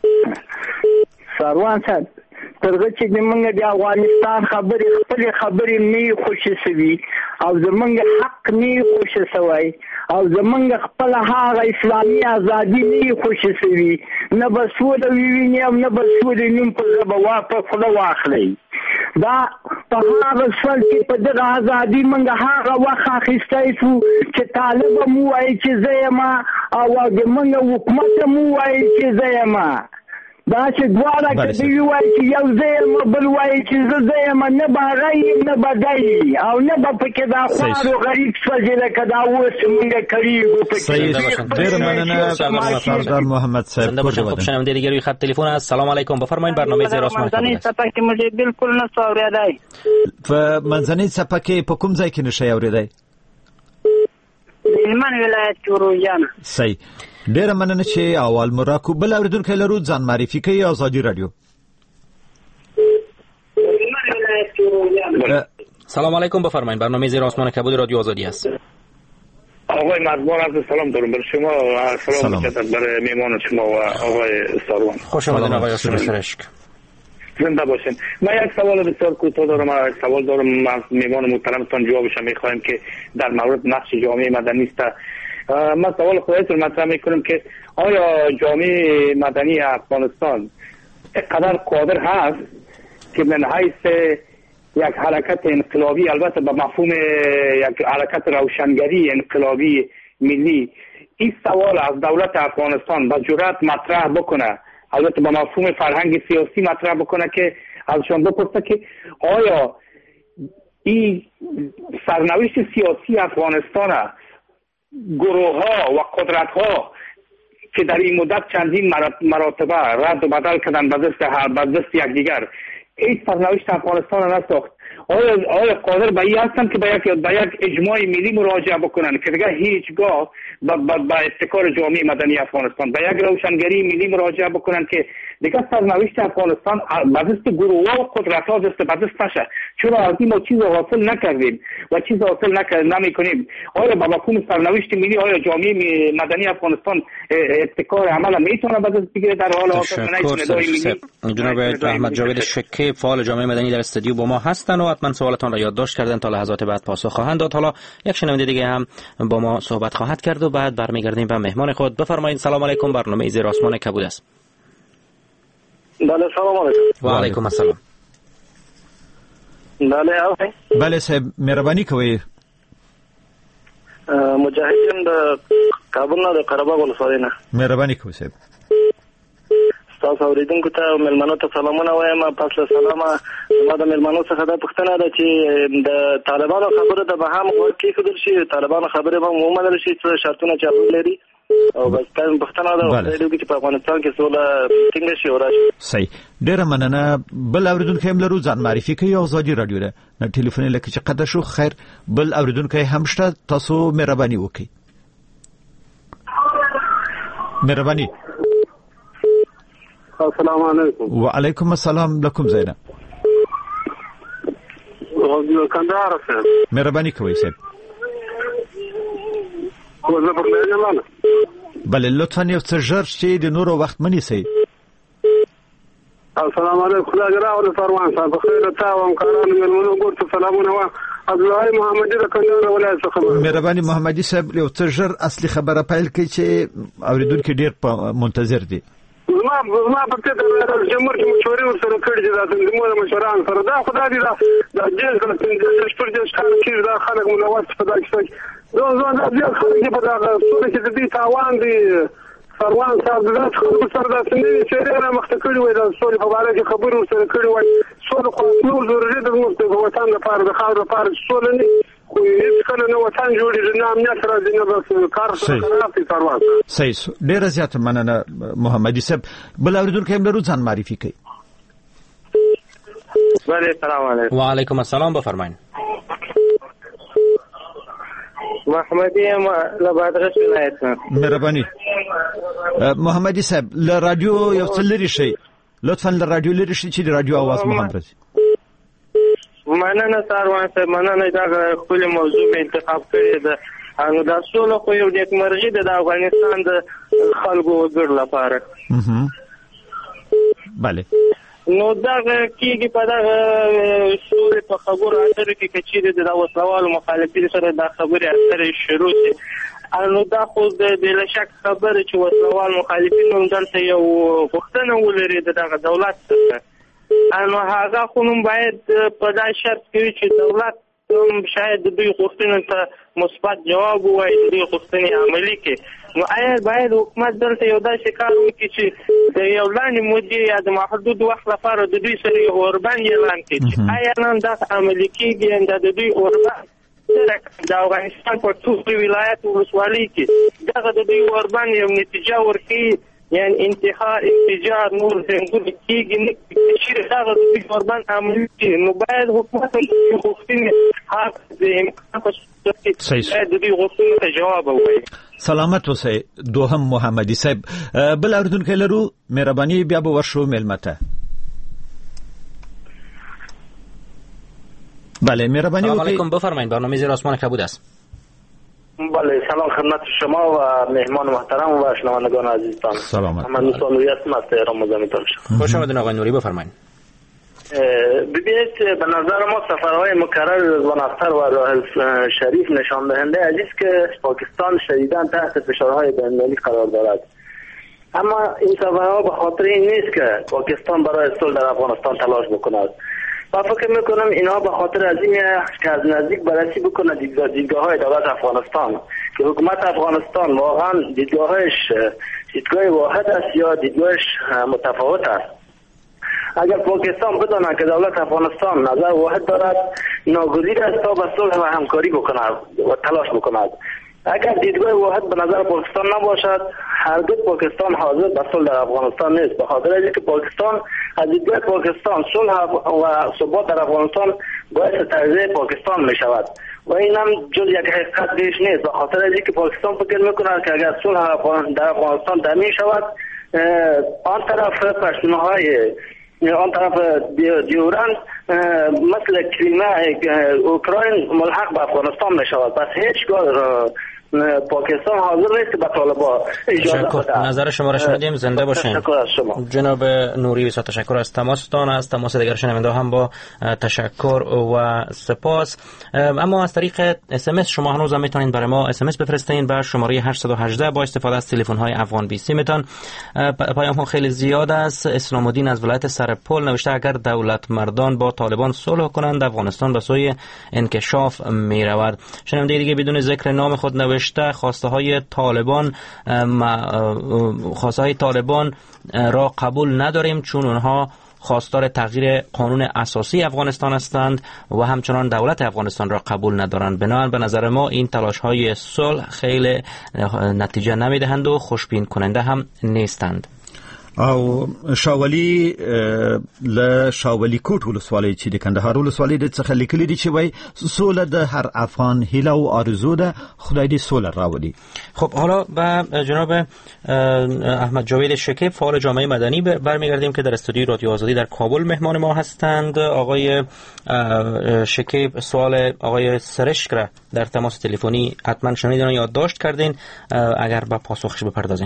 سروان صاحب ترغه چې موږ د افغانستان خپل خبرې نه خوشي سوي او زمونږ حق نه خوشي سوي او زمونږ خپل هغه اسلامي ازادي نه خوشي سوي نه بسوله ویني او نه بسوله نیم په زبوا په خلا واخلي. دا په هغه څل چې په دغه ازادي موږ هغه وخت اخیستای شو چې طالب مو وایي چې زه ما او د موږ حکومت مو وایي چې زه ما دا چې دواړه کدی وایي چې یو زه بل وایي چې زه ما نه باغی نه بدای او نه په کې دا خو غریب څه چې دا اوس موږ کړیو په کې. ډیر مننه سردار محمد صاحب. زنده باشین. خب شنونده دیگه روی خط تلفن است. سلام علیکم بفرمایید برنامه زیر آسمان منځنۍ څپه کې موږ بالکل نه اورېدای. په منځنۍ څپه کې په کوم ځای کې نشي اورېدای؟ هلمند ولایت جوړجان. صحیح. ډیر مننه چې اول مراکو. بل اوریدونکو لرو ځان معرفي کوي آزادي رادیو. سلام علیکم بفرمایید برنامه زیر آسمان کبود رادیو آزادی است. آقای مرزبان عرض سلام دارم بر شما و سلام مجدد برای میهمان شما و آقای ساروان. خوش آمدید آقای سرشک. زنده باشین. من یک سوال بسیار کوتاه دارم. یک سوال دارم از میهمان محترمتان جوابش میخوایم که در مورد نقش جامعه مدنی است. من سوال خودتون مطرح میکنم که آیا جامعه مدنی افغانستان اینقدر قادر هست که من حیث یک حرکت انقلابی، البته به مفهوم یک حرکت روشنگری انقلابی ملی، این سوال از دولت افغانستان با جرأت مطرح بکنه، البته به مفهوم فرهنگ سیاسی مطرح بکنه که ازشان بپرسه که آیا این سرنوشت سیاسی افغانستان گروه ها و قدرت ها که در این مدت چندین مراتبه رد و بدل کردن به دست یکدیگر، این سرنوشت افغانستان نساخت، آیا قادر به این هستن که به یک اجماع ملی مراجعه بکنن که دیگه هیچگاه به ابتکار جامعه مدنی افغانستان، به یک روشنگری ملی مراجعه بکنن که دیگه سرنوشت افغانستان به دست گروه ها و قدرت ها دست به دست نشه؟ چرا از این ما چیز حاصل نکردیم و چیز حاصل نمیکنیم؟ آیا به مفهوم سرنوشت ملی آیا جامعه مدنی افغانستان ابتکار عمل میتونه به دست بگیره در حال حاضر؟ جناب احمد جاوید شکی فعال جامعه مدنی در استودیو با ما هستن و حتما سوالتان را یادداشت کردن تا لحظات بعد پاسخ خواهند داد. حالا یک شنونده دیگه هم با ما صحبت خواهد کرد و بعد برمیگردیم به مهمان خود. بفرمایید. سلام علیکم برنامه زیر آسمان کبود است. بله سلام علیکم. و علیکم السلام. بله صاحب مهرباني کوئ. مجاهدین د کابل نه د قره باغ ولسوالۍ نه. مهرباني کوئ صاحب. تاسو اوریدونکو ته مېلمنو ته سلامونه وایم. پس له سلامه ما د مېلمنو څخه دا پوښتنه ده چې د طالبانو خبره ته به هم غوږ کېښودل شي، طالبانو خبرې به هم ومنل شي، څه شرطونه چې هغوی لري، او بس پوښتنه ده چې په افغانستان کې سوله ټینګه شي او راشي. صحیح. ډېره مننه. بل اوریدونکی هم لرو ځان معرفي کوي آزادي رادیو ده نه ټلیفون لکه چې قطع شو. خیر بل اوریدونکی هم شته، تاسو مهرباني وکړئ. مهرباني. السلام علیکم. وعلیکم السلام. لکم زینا. کندهار صاحب. مهرباني کوئ صاحب. زه په لږه بله لطفا یو څه ژر چې د نورو وخت منیسئ. السلام علیکم. خدای دې راوړي سروان صاحب. خیر ته او همکارانو مېلمنو ګورته سلامونه و. عبدالله محمدي د کندهار ولایت څخه. مهرباني محمدي صاحب یو څه ژر اصلي خبره پیل کړئ چې اوریدونکي ډېر منتظر دي. زما په څه د جمهور کې مشورې ورسره کړي دي، د تنظیمونو مشران سره. دا خدای دې دا جیل کله پنځه شپږ جیل کار کوي، دا خلک ملوث په دا کیسه کې دا ډېر خلک په دا سوله کې د دې تاوان دي. سروان صاحب دا خبرو سره دا څنګه چې را مخته کړي وای، دا سولې په اړه کې خبرو سره کړي وای. سوله خو نو ضروري ده موږ د وطن لپاره، د خاور لپاره سوله نه خو هیڅ کله نه وطن جوړیږي، نه امنیت راځي، نه بس کار سره راځي. سروان صحیح. ډېره زیاته مننه محمدي صاحب. بل اوریدونکی هم لرو ځان معرفي کوي. بله سلام علیکم. و علیکم السلام، بفرمایید. محمدی لبادغش ولایت. مهرباني محمدي صاحب له رادیو یو څه لري شي، لطفا له رادیو لري شي چې د رادیو आवाज مو هم راځي. مننه سروان صاحب، مننه دا خپل موضوع انتخاب کړی ده. نو دا سوله خو یو نیکمرغي ده د افغانستان د خلکو وګړو لپاره. بله. نو دا کېږي په دغه سولې په خبرو اترو کې که چېرې د وسلوالو مخالفینو سره دا خبرې اترې شروع شي، نو دا خو د بې شک خبره چې وسلوال مخالفین هم دلته یو غوښتنه ولري د دغه دولت څخه، نو هغه خو نوم باید په دا شرط کې وي چې دولت شاید د دوی غوښتنو ته مثبت جواب ووایي، د دوی غوښتنې عملي کړي. نو آیا باید حکومت دلته یو داسې کار وکړي چې د یو لنډې مودې یا د محدود وخت لپاره د دوی سره یو اوربند اعلان کړي چې آیا نن دغه عملي کېږي د دوی اوربند د افغانستان په ټولو ولایت ولسوالۍ کې دغه د دوی اوربند یو نتیجه ورکړي، یعنی انتحار انفجار نور څنګه کېږي نه چې دغه د دوی اوربند عملي کړي. نو باید حکومت غوښتنې حق د امکان په صورت کې د دوی غوښتنو ته جواب ووایي. سلامت اوسئ. دوهم محمدي صاحب بل اردوونکی لرو، مهرباني بیا به ورشو میلمه ته. بله مهربانی سلام علیکم، بفرمایید. برنامه زیر آسمان کبود است. بله سلام خدمت شما و مهمان محترم و شنوندگان عزیزتان. سلامت. من نوری نوری هستم از تهران مزاحمتان شدم. خوش آمدید آقای نوری، بفرمایید. ببینید به نظر ما سفرهای مکرر رضوان اختر و راحل شریف نشان دهنده است که پاکستان شدیداً تحت فشارهای بین‌المللی قرار دارد. اما این سفرها به خاطر این نیست که پاکستان برای صلح در افغانستان تلاش بکند. من فکر میکنم اینها به خاطر از این که از نزدیک بررسی بکنه دیدگاه های دولت افغانستان که حکومت افغانستان واقعا دیدگاهش دیدگاه واحد است یا دیدگاهش متفاوت است. اگر پاکستان بداند که دولت افغانستان نظر واحد دارد، ناگزیر است تا به صلح و همکاری بکند و تلاش بکند. اگر دیدگاه واحد به نظر پاکستان نباشد، هرگز پاکستان حاضر به صلح در افغانستان نیست، به خاطر اینکه پاکستان از دیدگاه پاکستان صلح و ثبات در افغانستان باعث تغییر پاکستان می شود و این هم جز یک حقیقت بیش نیست، به خاطر اینکه پاکستان فکر میکند که اگر صلح در افغانستان تامین شود، آن طرف پشتونهای آن طرف دیورند مثل کریمه اوکراین ملحق به افغانستان می شود. پس هیچگاه پاکستان حاضر نیست به طالبان اجازه بده. نظر شما را شنیدیم، زنده باشین. تشکر از شما جناب نوری. بسیار تشکر از تماستان، از تماس دیگر شنونده هم با تشکر و سپاس. اما از طریق SMS شما هنوز هم میتونید برای ما SMS بفرستین به شماره 818 با استفاده از تلفن های افغان 20 میتون. پیام ها خیلی زیاد است. اسلام الدین از ولایت سرپل نوشته اگر دولت مردان با طالبان صلح کنند افغانستان به سوی انکشاف میرود. شنونده دیگه بدون ذکر نام خود نوشته خواسته های طالبان را قبول نداریم چون اونها خواستار تغییر قانون اساسی افغانستان هستند و همچنان دولت افغانستان را قبول ندارند. بنابراین به نظر ما این تلاش های صلح خیلی نتیجه نمیدهند و خوشبین کننده هم نیستند. او شاولی له شاولی کوټ ولسوالۍ چې د کندهار ولسوالۍ د څخه لیکلي دي چې وای سوله د هر افغان هیله او آرزو ده، خدای دې سوله راولي. خب حالا به جناب احمد جاوید شکیب فعال جامعه مدنی برمیگردیم که در استودیوی رادیو آزادی در کابل مهمان ما هستند. آقای شکیب سوال آقای سرشک را در تماس تلفنی حتما شنیدین و یادداشت کردین، اگر به پاسخش بپردازین.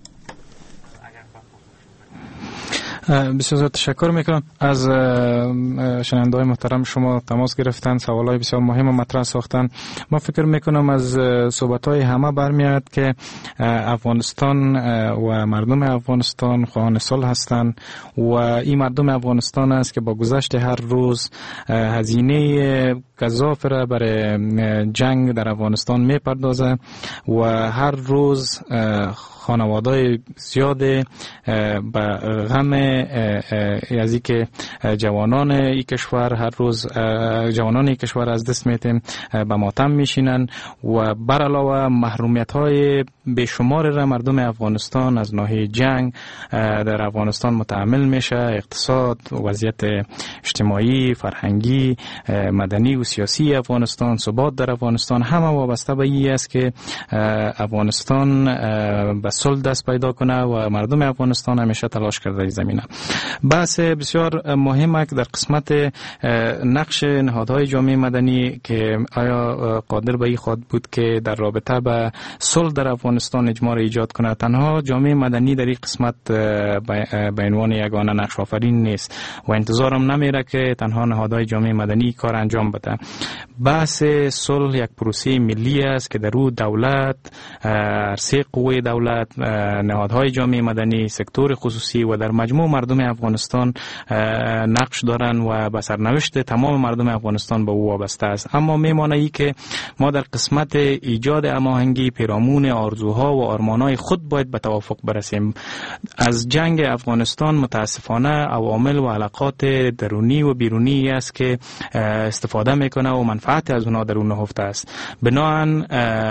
بسیار تشکر میکنم از شنونده‌های محترم. شما تماس گرفتن، سوالای بسیار مهم و مطرح ساختن. ما فکر میکنم از صحبت‌های همه برمیاد که افغانستان و مردم افغانستان خواهان صلح هستند و این مردم افغانستان است که با گذشت هر روز هزینه گزاف را برای جنگ در افغانستان میپردازه و هر روز خانواده‌های زیاد به غم از اینکه جوانان این کشور هر روز جوانان این کشور از دست میتیم به ماتم میشینن و بر علاوه محرومیت‌های بیشمار را مردم افغانستان از ناحیه جنگ در افغانستان متحمل میشه. اقتصاد، وضعیت اجتماعی، فرهنگی، مدنی و سیاسی افغانستان، ثبات در افغانستان همه وابسته به این است که افغانستان به صلح دست پیدا کنه و مردم افغانستان همیشه تلاش کرده در زمینه. بحث بسیار مهمه که در قسمت نقش نهادهای جامعه مدنی که آیا قادر به این خواهد بود که در رابطه به صلح در افغانستان اجماع را ایجاد کنه. تنها جامعه مدنی در این قسمت به عنوان یگانه نقش آفرین نیست و انتظارم نمیره که تنها نهادهای جامعه مدنی کار انجام بده. بحث صلح یک پروسه ملی است که در او دولت، سه قوه دولت، نهادهای جامعه مدنی، سکتور خصوصی و در مجموع مردم افغانستان نقش دارن و به سرنوشت تمام مردم افغانستان به او وابسته است. اما میمانه ای که ما در قسمت ایجاد هماهنگی پیرامون آرزوها و آرمانهای خود باید به توافق برسیم. از جنگ افغانستان متاسفانه عوامل و علاقات درونی و بیرونی است که استفاده میکنه و منفعت از اونها در اون نهفته است. بنابراین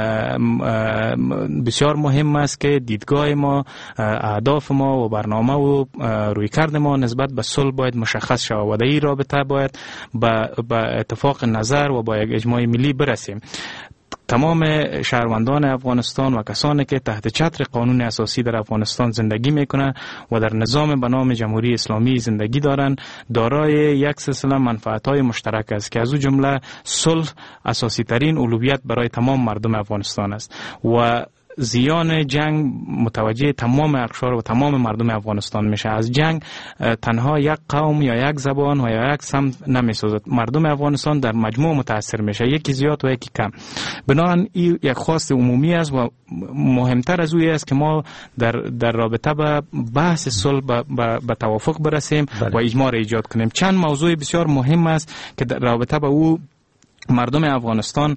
بسیار مهم است که دیدگاه ما، اهداف ما و برنامه و رویکرد ما نسبت به صلح باید مشخص شود و در این رابطه باید به اتفاق نظر و با یک اجماع ملی برسیم. تمام شهروندان افغانستان و کسانی که تحت چتر قانون اساسی در افغانستان زندگی میکنند و در نظام به نام جمهوری اسلامی زندگی دارند دارای یک سلسله منفعت‌های مشترک است که از او جمله صلح اساسی ترین اولویت برای تمام مردم افغانستان است و زیان جنگ متوجه تمام اقشار و تمام مردم افغانستان میشه. از جنگ تنها یک قوم یا یک زبان و یا یک سمت نمیسازد. مردم افغانستان در مجموع متاثر میشه، یکی زیاد و یکی کم. بنابراین این یک خواست عمومی است و مهمتر از او است که ما در رابطه با بحث صلح به توافق برسیم و اجماع را ایجاد کنیم. چند موضوع بسیار مهم است که در رابطه با او مردم افغانستان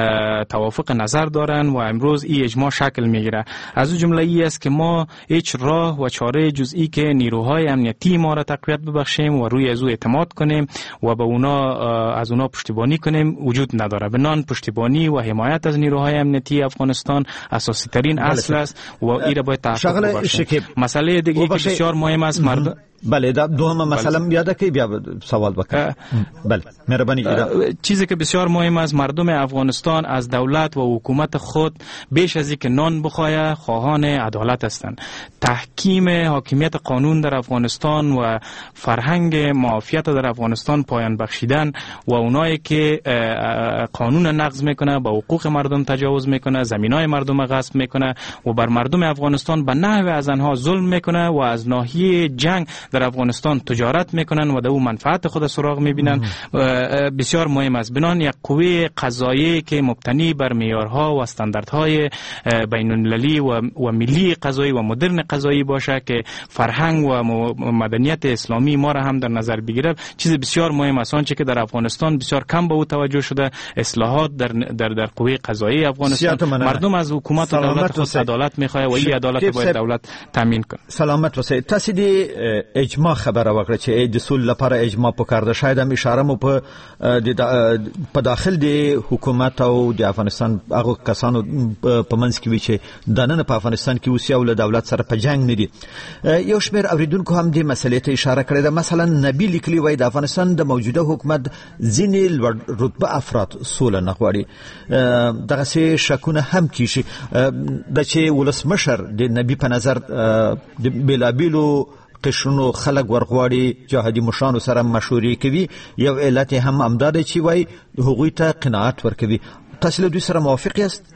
توافق نظر دارن و امروز این اجماع شکل میگیره. از اون جمله ای است که ما هیچ راه و چاره جزئی که نیروهای امنیتی ما را تقویت ببخشیم و روی از او اعتماد کنیم و به از اونا پشتیبانی کنیم وجود نداره. بنان پشتیبانی و حمایت از نیروهای امنیتی افغانستان اساسی ترین اصل است و این را باید تحقق ببخشیم. مسئله دیگه که بسیار مهم است مردم بله دا دوم مسئله یاد که بیا سوال بکنم. بله مهربانی. چیزی که بسیار مهم است مردم افغانستان از دولت و حکومت خود بیش از اینکه نان بخواه خواهان عدالت هستند. تحکیم حاکمیت قانون در افغانستان و فرهنگ معافیت در افغانستان پایان بخشیدن و اونایی که قانون نقض میکنه با حقوق مردم تجاوز میکنه، زمینای مردم غصب میکنه و بر مردم افغانستان به نحو از آنها ظلم میکنه و از ناحیه جنگ در افغانستان تجارت میکنن و در او منفعت خود سراغ میبینن بسیار مهم است. بنان یک قوه قضایی که مبتنی بر معیارها و استانداردهای بین المللی و ملی قضایی و مدرن قضایی باشه که فرهنگ و مدنیت اسلامی ما را هم در نظر بگیره چیز بسیار مهم است. آنچه که در افغانستان بسیار کم به او توجه شده، اصلاحات در قوه قضایی افغانستان. مردم از حکومت و دولت خود عدالت میخواه و این عدالت باید دولت تامین کنه. سلامت وسه تاسو دی اجماع خبره وکړه چې د سول لپاره اجماع پکار ده. شاید هم اشاره مو په داخل د حکومت او د افغانستان هغه کسانو په منځ کې وي چې دننه په افغانستان کې اوسي او له دولت سره په جنگ نه دي. یو شمېر اوریدونکو هم د مسلې ته اشاره کړې ده. مثلا نبی لیکلی وای د افغانستان د موجوده حکومت ځینې لوړ رتبه افراد سوله نه غواړي. دغسې شکونه هم کیږي د چې ولسمشر د نبی په نظر د بیلابیلو قشرونو خلق ورغواړي جهادي مشانو سره مشورې کوي. یو علت هم امداد چې وای هغوی ته قناعت ورکوي. تاسو له دوی سره موافق یاست؟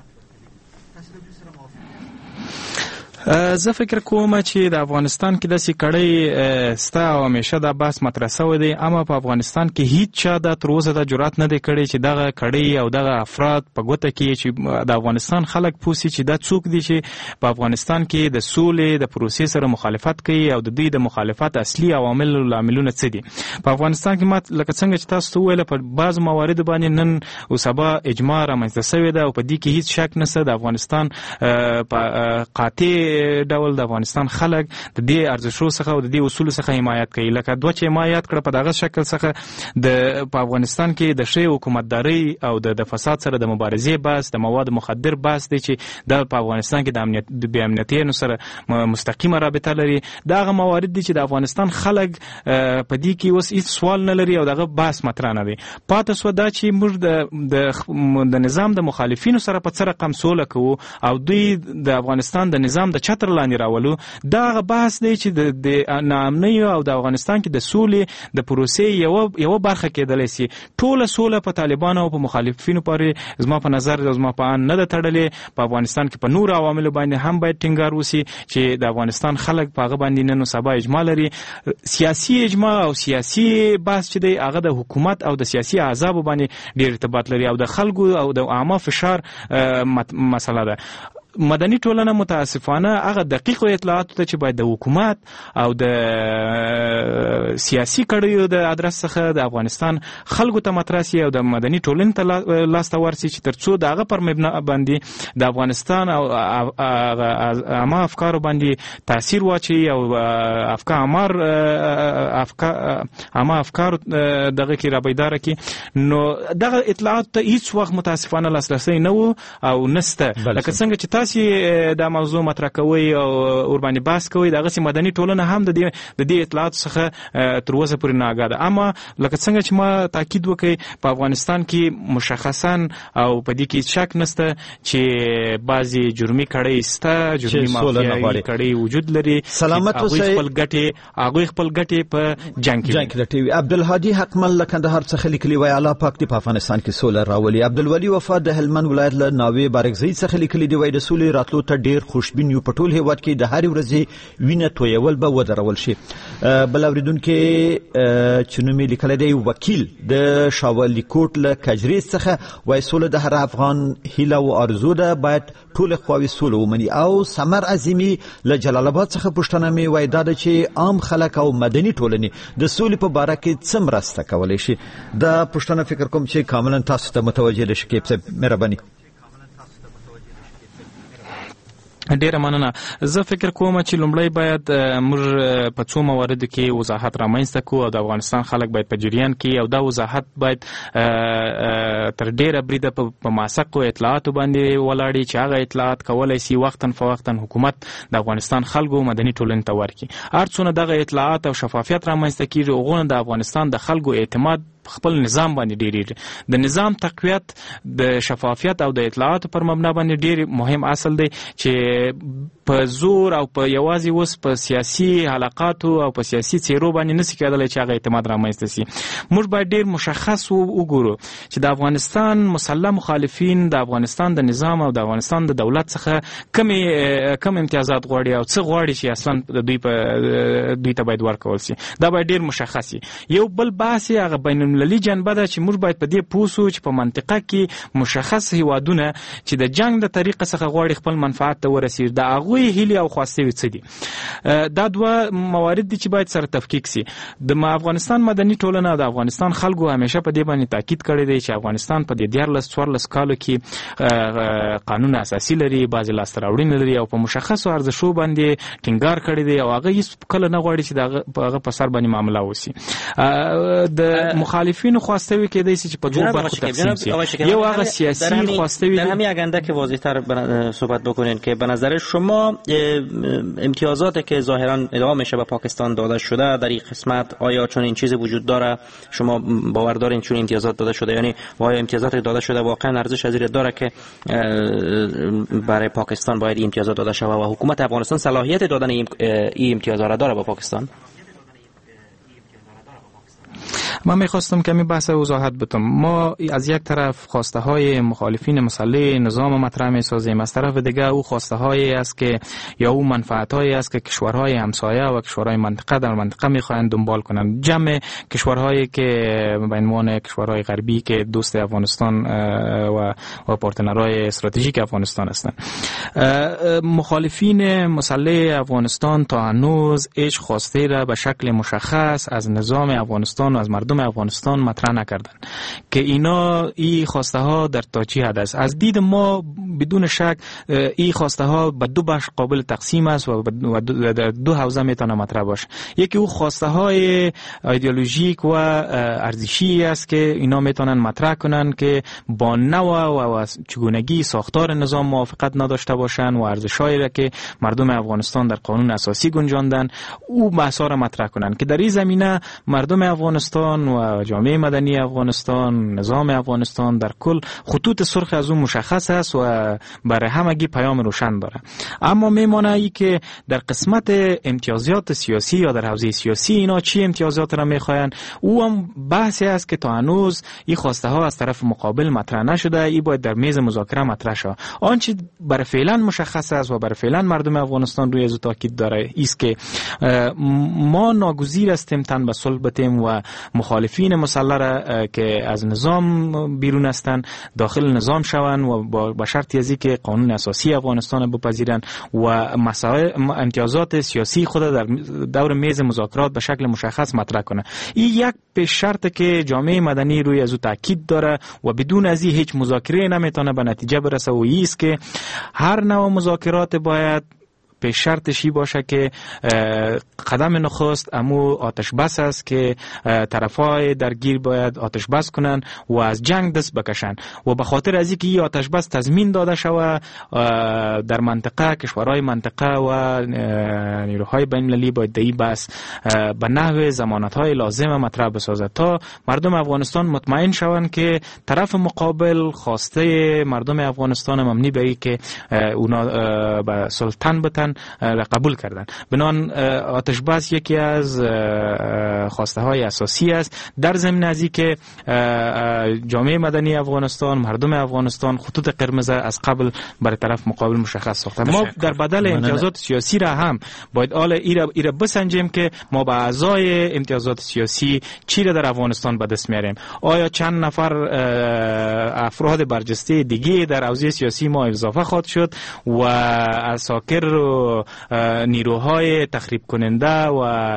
زه فکر کوم چې د افغانستان کې داسې کړۍ ستا او همیشه دا بحث مطرح شوی دی، اما په افغانستان کې هیڅ چا دا تر اوسه دا جرأت نه دی کړی چې دغه کړۍ او دغه افراد په ګوته کې چې د افغانستان خلک پوسي چې دا څوک دي چې په افغانستان کې د سولې د پروسې سره مخالفت کوي او د دوی د مخالفت اصلي عوامل او لاملونه څه دي. په افغانستان کې ما لکه څنګه چې تاسو وویل په بعض موارد باندې نن او سبا اجماع رامنځته شوې ده او په دې کې هیڅ شک نشته د افغانستان په قاطع ډول د افغانستان خلک د دې ارزښتونو څخه او د دې اصولو څخه حمایت کوي. لکه دوه چې حمایت کړه په دغه شکل څخه په افغانستان کې د ښې حکومتداري او د فساد سره د مبارزې بحث، د مواد مخدر بحث دی چې د په افغانستان کې د بې امنیتۍ سره مستقیمه رابطه لري. دا هغه موارد دي چې د افغانستان خلک په دې کې اوس هیڅ سوال نه لري او دغه بحث مطرح نه دی. پاتې سوه دا چې موږ د نظام د مخالفینو سره په څه رقم سوله کوو او دوی د افغانستان د نظام د چتر لاندې راولو. دا هغه بحث دی چې د ناامنۍ او د افغانستان کې د سولې د پروسې یوه برخه کېدلی سي. ټوله سوله په طالبانو او په مخالفینو پورې زما په نظر او زما په ان نه ده تړلې. په افغانستان کې په نور عواملو باندې هم باید ټینګار وسي چې د افغانستان خلک په هغه باندې نن سبا اجماع لري. سیاسي اجماع او سیاسي بحث چې دی هغه د حکومت او د سیاسي احزابو باندې ډېر ارتباط لري او د خلکو او د عامه فشار مسله ده. مدني ټولنه متاسفانه هغه دقیق اطلاعات ته چې باید د حکومت او د سیاسي کړیو د ادرس څخه د افغانستان خلکو ته مطرح سي او د مدني ټولنې ته لاس ته ورسي چې ترڅو د هغه پر مبنا باندې د افغانستان او عامه افکارو باندې تاثیر واچي او عامه افکارو دغه کې رابیداره کی. نو دغه اطلاعات ته هیڅ وخت متاسفانه لاسرسی نه و او نسته. لکه څنګه چې تاسو دا موضوع مطرح کوي او ورباندې بحث کوي، دغه سي مدني ټولنه هم د دې اطلاعات څخه تر اوسه پورې ناآگاه ده. اما لکه څنګه چې ما تاکید وکړ په افغانستان کې مشخصا او په دې کې شک نشته چې بعضی جرمي کړي سته، جرمي مافیایي کړي وجود لري. سلامت اوسئ. هغه خپل ګټې په جنگ کې لټوي. عبدالهادي حکمل له کندهار څخه لیکلي وای الله پاک دې په افغانستان کې سوله راولي. عبدالولي وفا د هلمند ولایت له ناوې بارکزی څخه لیکلي دی وای د سولې راتلو ته ډیر خوشبین یو. په ټول هیواد کې د هر ورځې وینه تویول به ودرول شي. بل اوریدونکو چې نوم یې لیکلی دی وکیل د شاولی کوټ له کجري څخه وای سوله د هر افغان هیله او آرزو ده، باید ټول خواوې سوله ومني. او سمر عظیمی له جلال آباد څخه پوښتنه مې وای دا ده چې عام خلک او مدني ټولنې د سولې په باره کې څه مرسته کولی شي. دا پوښتنه فکر کوم چې کاملا تاسو ته متوجه ده. شکیب صاحب مهرباني. ډیره مننه. زه فکر کوم چې لومړی باید موږ په څو مواردو کې وضاحت رامنځته کړو او د افغانستان خلک باید په جریان کې او دا وضاحت باید تر ډیره بریده په موثقو اطلاعاتو باندې ولاړی چې هغه اطلاعات کولای شي وختن فوقتن حکومت د افغانستان خلکو مدني ټولنې ته ورکړي. هر څونه دغه اطلاعات او شفافیت رامنځته کیږي هغونه د افغانستان د خلکو اعتماد خپل نظام باندې ډیریږي. د نظام تقویت د شفافیت او د اطلاعاتو پر مبنا باندې ډیر مهم اصل دی چې په زور او په یوازې اوس په سیاسي حلقاتو او په سیاسي څیرو باندې نشي کېدلی چې هغه اعتماد رامنځته شي. موږ باید ډیر مشخص وګورو چې د افغانستان مسلح مخالفین د افغانستان د نظام او د افغانستان د دولت څخه کم امتیازات غواړي او څه غواړي چې اصلا دوی ته باید ورکول شي. دا باید ډیر مشخص وي. یو بل بحث هغه بین المللي جنبه ده چې موږ باید په دې پوه شو چې په منطقه کې مشخص هیوادونه چې د جنگ د طریقه څخه غواړي خپل منفعت ته ورسیږي د هغوی هیلې او خواستې څه دي. دا دوه موارد دي چې باید سره تفکیک سي. د افغانستان مدني ټولنه او د افغانستان خلکو همیشه په دې باندې تاکید کړی دی چې افغانستان په دې 14 کالو کې قانون اساسي لري، بعضې لاسته راوړنې لري او په مشخصو ارزښتونو باندې ټینګار کړی دی او هغه هیڅ کله نه غواړي چې هغه په سر باندې معامله وسي. د مخالفینو خواستوی کېدای شي چې په دوه برخو تقسیم شي. یو هغه سیاسی خواستوی در همین اگنده که واضح‌تر صحبت بکنین که به نظر شما امتیازاتی که ظاهرا ادعا میشه به پاکستان داده شده در این قسمت آیا چون این چیز وجود داره؟ شما باور دارین چون امتیازات داده شده؟ یعنی آیا امتیازات داده شده واقعا ارزش از این داره که برای پاکستان باید این امتیازات داده شود و حکومت افغانستان صلاحیت دادن این امتیازات را داره به پاکستان؟ من میخواستم کمی بحث وضاحت بدم. ما از یک طرف خواسته های مخالفین مسلح نظام مطرح میسازیم، از طرف دیگه او خواسته هایی است که یا او منفعت هایی است که کشورهای همسایه و کشورهای منطقه در منطقه میخواهند دنبال کنند. جمع کشورهایی که به عنوان کشورهای غربی که دوست افغانستان و پارتنرهای استراتژیک افغانستان هستند. مخالفین مسلح افغانستان تا هنوز هیچ خواسته را به شکل مشخص از نظام افغانستان و از مردم مردم افغانستان مطرح نکردن که اینا این خواسته ها در تا چه حد است. از دید ما بدون شک این خواسته ها به دو بخش قابل تقسیم است و در دو حوزه میتونه مطرح باشه. یکی او خواسته های ایدئولوژیک و ارزشی است که اینا میتونن مطرح کنن که با نوع و چگونگی ساختار نظام موافقت نداشته باشن و ارزشایی را که مردم افغانستان در قانون اساسی گنجاندن او بحثا را مطرح کنن که در این زمینه مردم افغانستان و جامعه مدنی افغانستان، نظام افغانستان در کل خطوط سرخ از اون مشخص است و برای همگی پیام روشن داره. اما میمانه ای که در قسمت امتیازات سیاسی یا در حوزه سیاسی اینا چی امتیازات را میخواین، او هم بحثی است که تا هنوز این خواسته ها از طرف مقابل مطرح نشده. این باید در میز مذاکره مطرح شه. آنچه برای فعلا مشخص است و برای فعلا مردم افغانستان روی از تاکید داره است که ما ناگزیر هستیم تن به صلح بتیم و مخالفین مسلح را که از نظام بیرون هستند داخل نظام شوند و با شرطی از که قانون اساسی افغانستان بپذیرند و مسائل امتیازات سیاسی خود در دور میز مذاکرات به شکل مشخص مطرح کنه. این یک پیش شرط که جامعه مدنی روی از تاکید داره و بدون از این هیچ مذاکره نمیتونه به نتیجه برسه و این است که هر نوع مذاکرات باید به شرطشی باشه که قدم نخست امو آتش بس است که طرفای درگیر باید آتش بس کنن و از جنگ دست بکشن و به خاطر از اینکه این آتش بس تضمین داده شود در منطقه کشورهای منطقه و نیروهای بین المللی باید این بس به نحو ضمانت‌های لازم مطرح بسازد تا مردم افغانستان مطمئن شوند که طرف مقابل خواسته مردم افغانستان مبنی به اینکه اونا به سلطان بتن را قبول کردن. بنان آتش بس یکی از خواسته های اساسی است در ضمن از اینکه جامعه مدنی افغانستان، مردم افغانستان خطوط قرمز از قبل برای طرف مقابل مشخص ساخته. ما در بدل امتیازات سیاسی را هم باید ایره بسنجیم که ما به اعضای امتیازات سیاسی چی را در افغانستان به دست میاریم. آیا چند نفر افراد برجسته دیگه در حوزه سیاسی ما اضافه خواهد شد و عساکر و نیروهای تخریب کننده و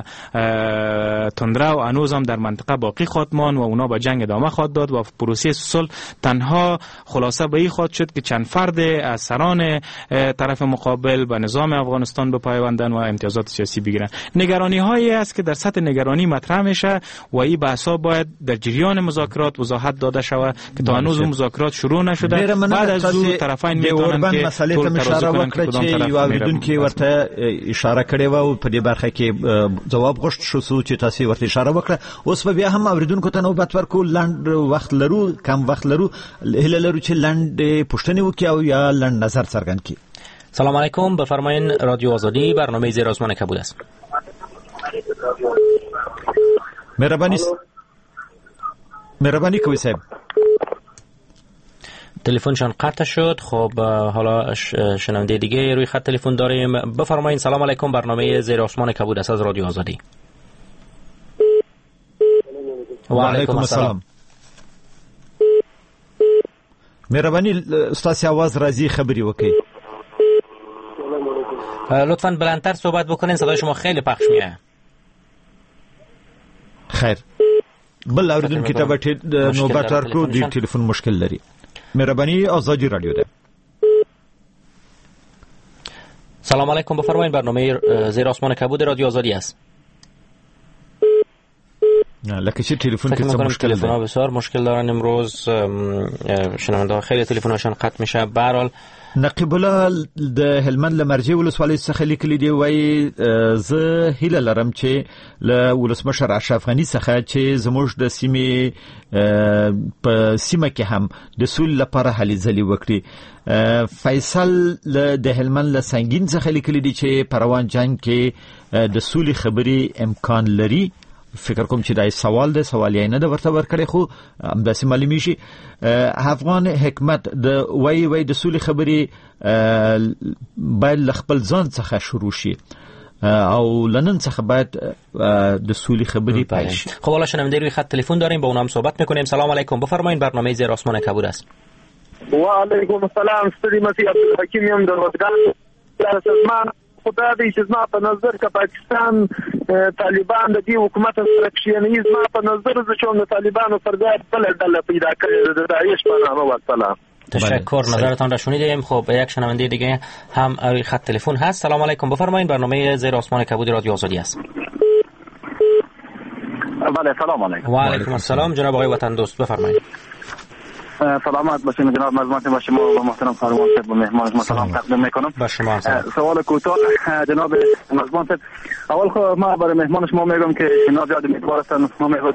تندره و هنوز هم در منطقه باقی خواهد ماند و اونا به جنگ ادامه خواهد داد و پروسه صلح تنها خلاصه به این خواهد شد که چند فرد از سران طرف مقابل به نظام افغانستان بپیوندن و امتیازات سیاسی بگیرن. نگرانی هایی است که در سطح نگرانی مطرح میشه و این بحثا باید در جریان مذاکرات وضاحت داده شود که تا هنوز مذاکرات شروع نشده. بعد از اون طرفین میتونن که ټول ترازو کنن که کدام طرف کې ورته اشاره کړې و او په دې برخه کې جواب غوښت شو چې تاسو ورته اشاره وکړه. اوس په بیا هم اوریدونکو ته نوبت ورکو لند وخت لرو کم وخت لرو هله لرو چې لند پښتنې وکي او یا لند نظر څرګند کړي. سلام علیکم، بفرمایین. رادیو آزادی، برنامه زیر آسمان کبود است. مهربانی کوي صاحب. تلفنشان قطع شد. خب حالا شنونده دیگه روی خط تلفن داریم. بفرمایید. سلام علیکم، برنامه زیر آسمان کبود است از رادیو آزادی. و علیکم السلام. مهربانی استاد आवाज راځي خبري وکي. لطفاً بلندتر صحبت بکنین، صدای شما خیلی پخش میاد. خیر. بل اوریدونکو ته به نوبت ورکو د ټلیفون مشکل لري. مهربانی آزادی رادیو ده. سلام علیکم، بفرمایید. برنامه زیر آسمان کبود رادیو آزادی است. نه لکه چه تلفن که مشکل داره. تلفن‌ها بسیار مشکل دارن امروز. شنونده ها خیلی تلفن‌هاشون قطع میشه. به هر حال نقیب الله د هلمند لمرجې ولسوالۍ څخه لیکلي دی وای زه هیله لرم چې له ولسمشر اشرف غنی څخه چې زموږ د سیمې په سیمه کې هم د سولې لپاره هلې ځلې وکړي. فیصل د هلمند له سنگین څخه لیکلي دی چې پروان جنگ کې د سولې خبرې امکان لري. فکر کوم چې دا سوال دی، سوال یې نه د ورته ورکړي خو همداسې معلومي شي. افغان حکمت د وای د سولې خبرې باید له خپل ځان څخه شروع شي او لنن څخه باید د سولې خبرې پیل شي. خب حالا شنونده روی خط تلفن داریم، با اون هم صحبت میکنیم. سلام علیکم، بفرمایید. برنامه زیر آسمان کبود است. و علیکم السلام. ستړي مسیح عبدالحکیم یم د وزګان سازمان خدا دی چې زما په نظر که پاکستان طالبان د دې حکومت سره کښېنوي زما په نظر زه چې د طالبانو پر ځای بله ډله پیدا کړې د داعش په نامه ورسله. تشکر، نظرتان را شنیدیم. خب یک شنونده دیگه هم خط تلفن هست. سلام علیکم، بفرمایید. برنامه زیر آسمان کبود رادیو آزادی است. بله سلام علیکم. و علیکم السلام جناب آقای وطن دوست، بفرمایید. سلامت باشین جناب، مزمت با شما و محترم فرمان صاحب و مهمان شما سلام تقدیم میکنم. با شما سوال کوتاه جناب مزمان صاحب، اول خب ما برای مهمان شما میگم که اینا زیاد امیدوار هستن، ما میگم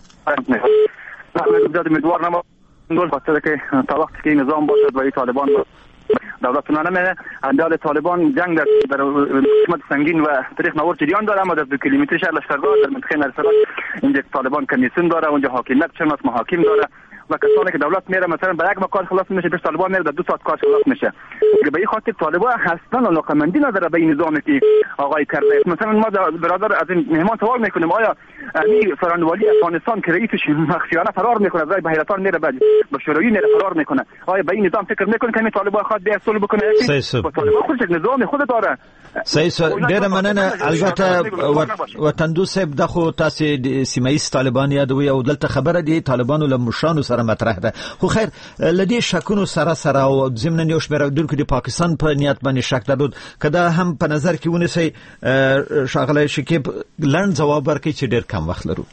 زیاد امیدوار نما دول بسته که تا وقتی که نظام باشد و طالبان دولت نمیره اندال طالبان جنگ در قسمت سنگین و تاریخ نور جریان داره، اما در 2 کیلومتر شهر لشکرگاه در منطقه نرسرات اینجا طالبان کمیسیون داره، اونجا حاکمیت چند از محاکم داره و کسانی که دولت میره مثلا به یک کار خلاص میشه، پیش طالبان میره در 2 ساعت کار خلاص میشه. به این خاطر طالبان اصلا علاقه‌مندی نداره به این نظامی که آقای کرده. مثلا ما برادر از این مهمان سوال میکنیم آیا این فرمانوالی افغانستان که رئیسش مخفیانه فرار میکنه، از بهیرتان میره بعد به شوروی میره فرار میکنه، آیا به این نظام فکر میکنه که طالبان خواهد به اصول بکنه؟ طالبان خودش نظام خود داره. صحیح. ډیر مننه. البته وطن دوست صاحب دغه تاسو سیمایي طالبان یادوي او دلته خبره دي طالبانو له مشرانو سره مطرح ده. خو خیر لدی شکونو سره او ضمن یو شمېر دونکو د پاکستان په نیت باندې شک درلود، کدا هم په نظر کې ونیسي شاغله شکیب لړن جواب ورکړي چې ډیر کم وخت لرو.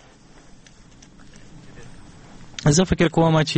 زه فکر کوم چې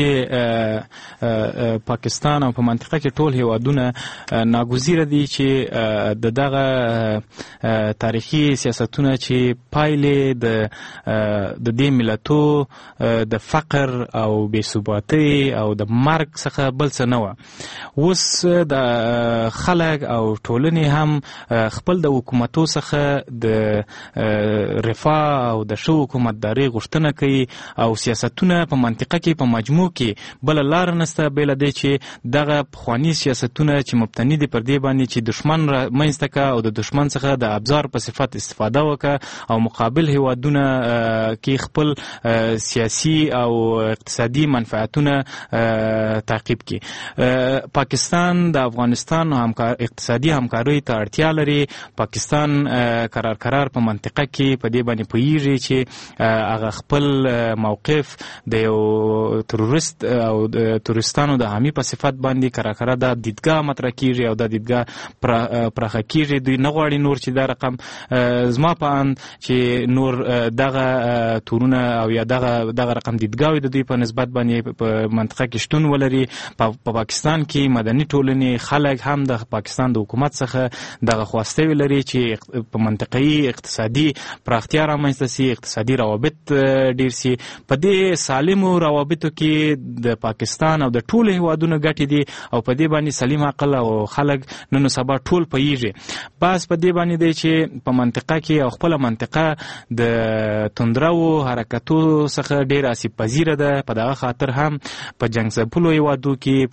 پاکستان او په منطقه کې ټول هیوادونه ناګزیره دي چې دغه تاریخي سیاستونه چې پایلې د دې ملتو د فقر او بې ثباتۍ او د مرګ څخه بل څه نه و. اوس د خلک او ټولنې هم خپل د حکومتو څخه د رفاه او د ښه حکومتدارۍ غوښتنه کوي او سیاستونه په منطقه کې په مجموع کې بل لار نسته بل د چې دغه پخوانی سیاستونه چې مبتني دي پر دې باندې چې دشمن را منځته کا او د دشمن څخه د ابزار په صفت استفاده وکړه او مقابل هیوادونه کې خپل سیاسي او اقتصادي منفعتونه تعقیب کړي. پاکستان د افغانستان اقتصادي همکارۍ ته اړتیا لري. پاکستان قرار په منطقه کې په دې باندې پوهیږي چې هغه خپل موقف د یو تروریست او د تورستانو د حامی په صفت باندې کراکره د دیدګاه مطرح کیږي او د دیدګاه پرخه کیږي. دوی نه غواړي نور چې دا رقم زما په اند چې نور دغه تورونه او یا دغه رقم دیدګاوي د دوی په نسبت باندې په منطقه کې شتون ولري. په پاکستان کې مدني ټولنې خلک هم د پاکستان د حکومت څخه دغه خواسته لري چې په منطقي اقتصادي پراختیا رامنځته سي، اقتصادي روابط ډیر سي. په دې سالمو روابطو کې د پاکستان او د ټولو هیوادونو ګټې دي او په دې باندې سلیم عقل او خلک نن سبا ټول پوهیږي. بس په دې باندې دی چې په منطقه کې او خپل منطقه د توندرو حرکتو څخه ډیر آسیب پذیره ده. په دغه خاطر هم په جنگ ځپلو هیوادو کې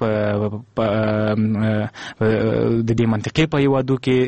د دې منطقې په هیوادو کې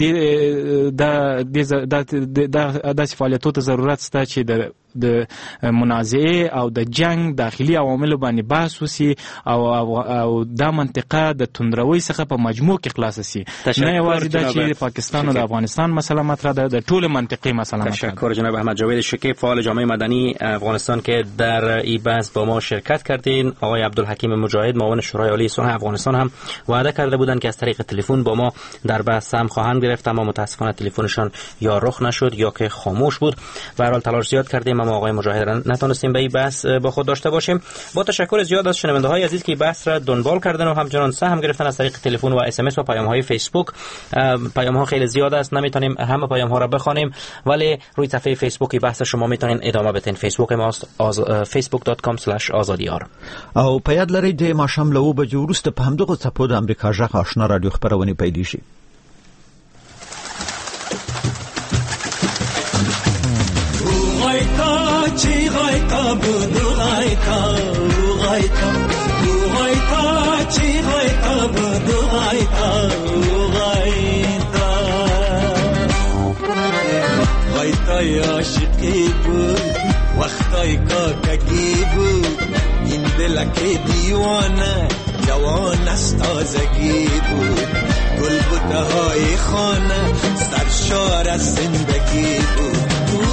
د فعالیتونو ته ضرورت شته چې د منازعه او د جنگ داخلي عوامل باندې بحث وسی او دا منطقه د توندروي څخه په مجموع کې خلاص شي. نه یوازې د چې پاکستان او د افغانستان مسله مطرح ده، د ټول منطقې مسله مطرح ده. تشکر جناب احمد جاوید شکیب، فعال جامعه مدنی افغانستان که در این بحث با ما شرکت کردین. آقای عبدالحکیم مجاهد معاون شورای عالی صلح افغانستان هم وعده کرده بودند که از طریق تلفن با ما در بحث هم خواهند گرفت، اما متاسفانه تلفنشان یا رخ نشد یا که خاموش بود. به هر حال تلاش زیاد کردیم اما آقای مجاهد نتونستیم به این بحث با خود داشته باشیم. با تشکر زیاد از شنونده‌های عزیز که بحث را دنبال کردن و همچنان سهم گرفتن از طریق تلفن و اس ام اس و پیام‌های فیسبوک. پیام‌ها خیلی زیاد است، نمیتونیم همه پیام‌ها را بخوانیم، ولی روی صفحه فیسبوکی بحث شما میتونین ادامه بدین. فیسبوک ماست facebook.com/azadiar. او په یاد لرئ د ماښام له 2 بجو وروسته په همدغه څپو د امریکا غږ آشنا رادیو خپرونې پیلېږي. وقتای کا کگیبو این دل که دیوانه جوان از تازگی بود، گل بوته های خانه سرشار از زندگی بود.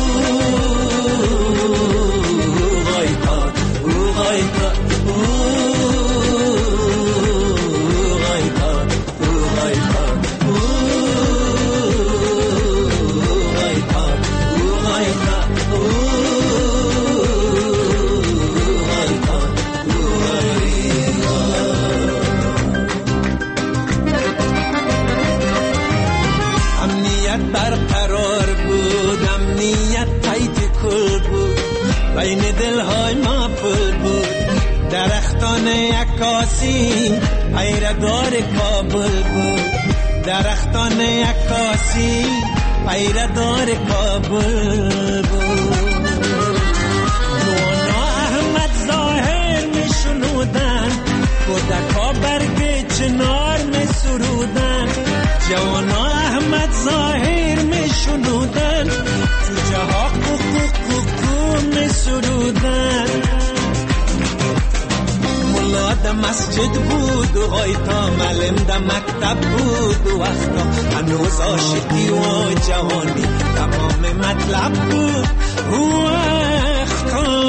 بین دلهای ما پل بود، درختان عکاسی پیردار کابل بود، درختان عکاسی پیردار کابل بود. نوانا احمد ظاهر می شنودن، کودکا برگ چنار می سرودن. جوانا احمد ظاهر می شنودن، جوجه ها می سرودن. ملا ده مسجد بود و غایتا معلم ده مکتب بود و وقتا هنوز عاشقی و جوانی تمام مطلب بود و وقتا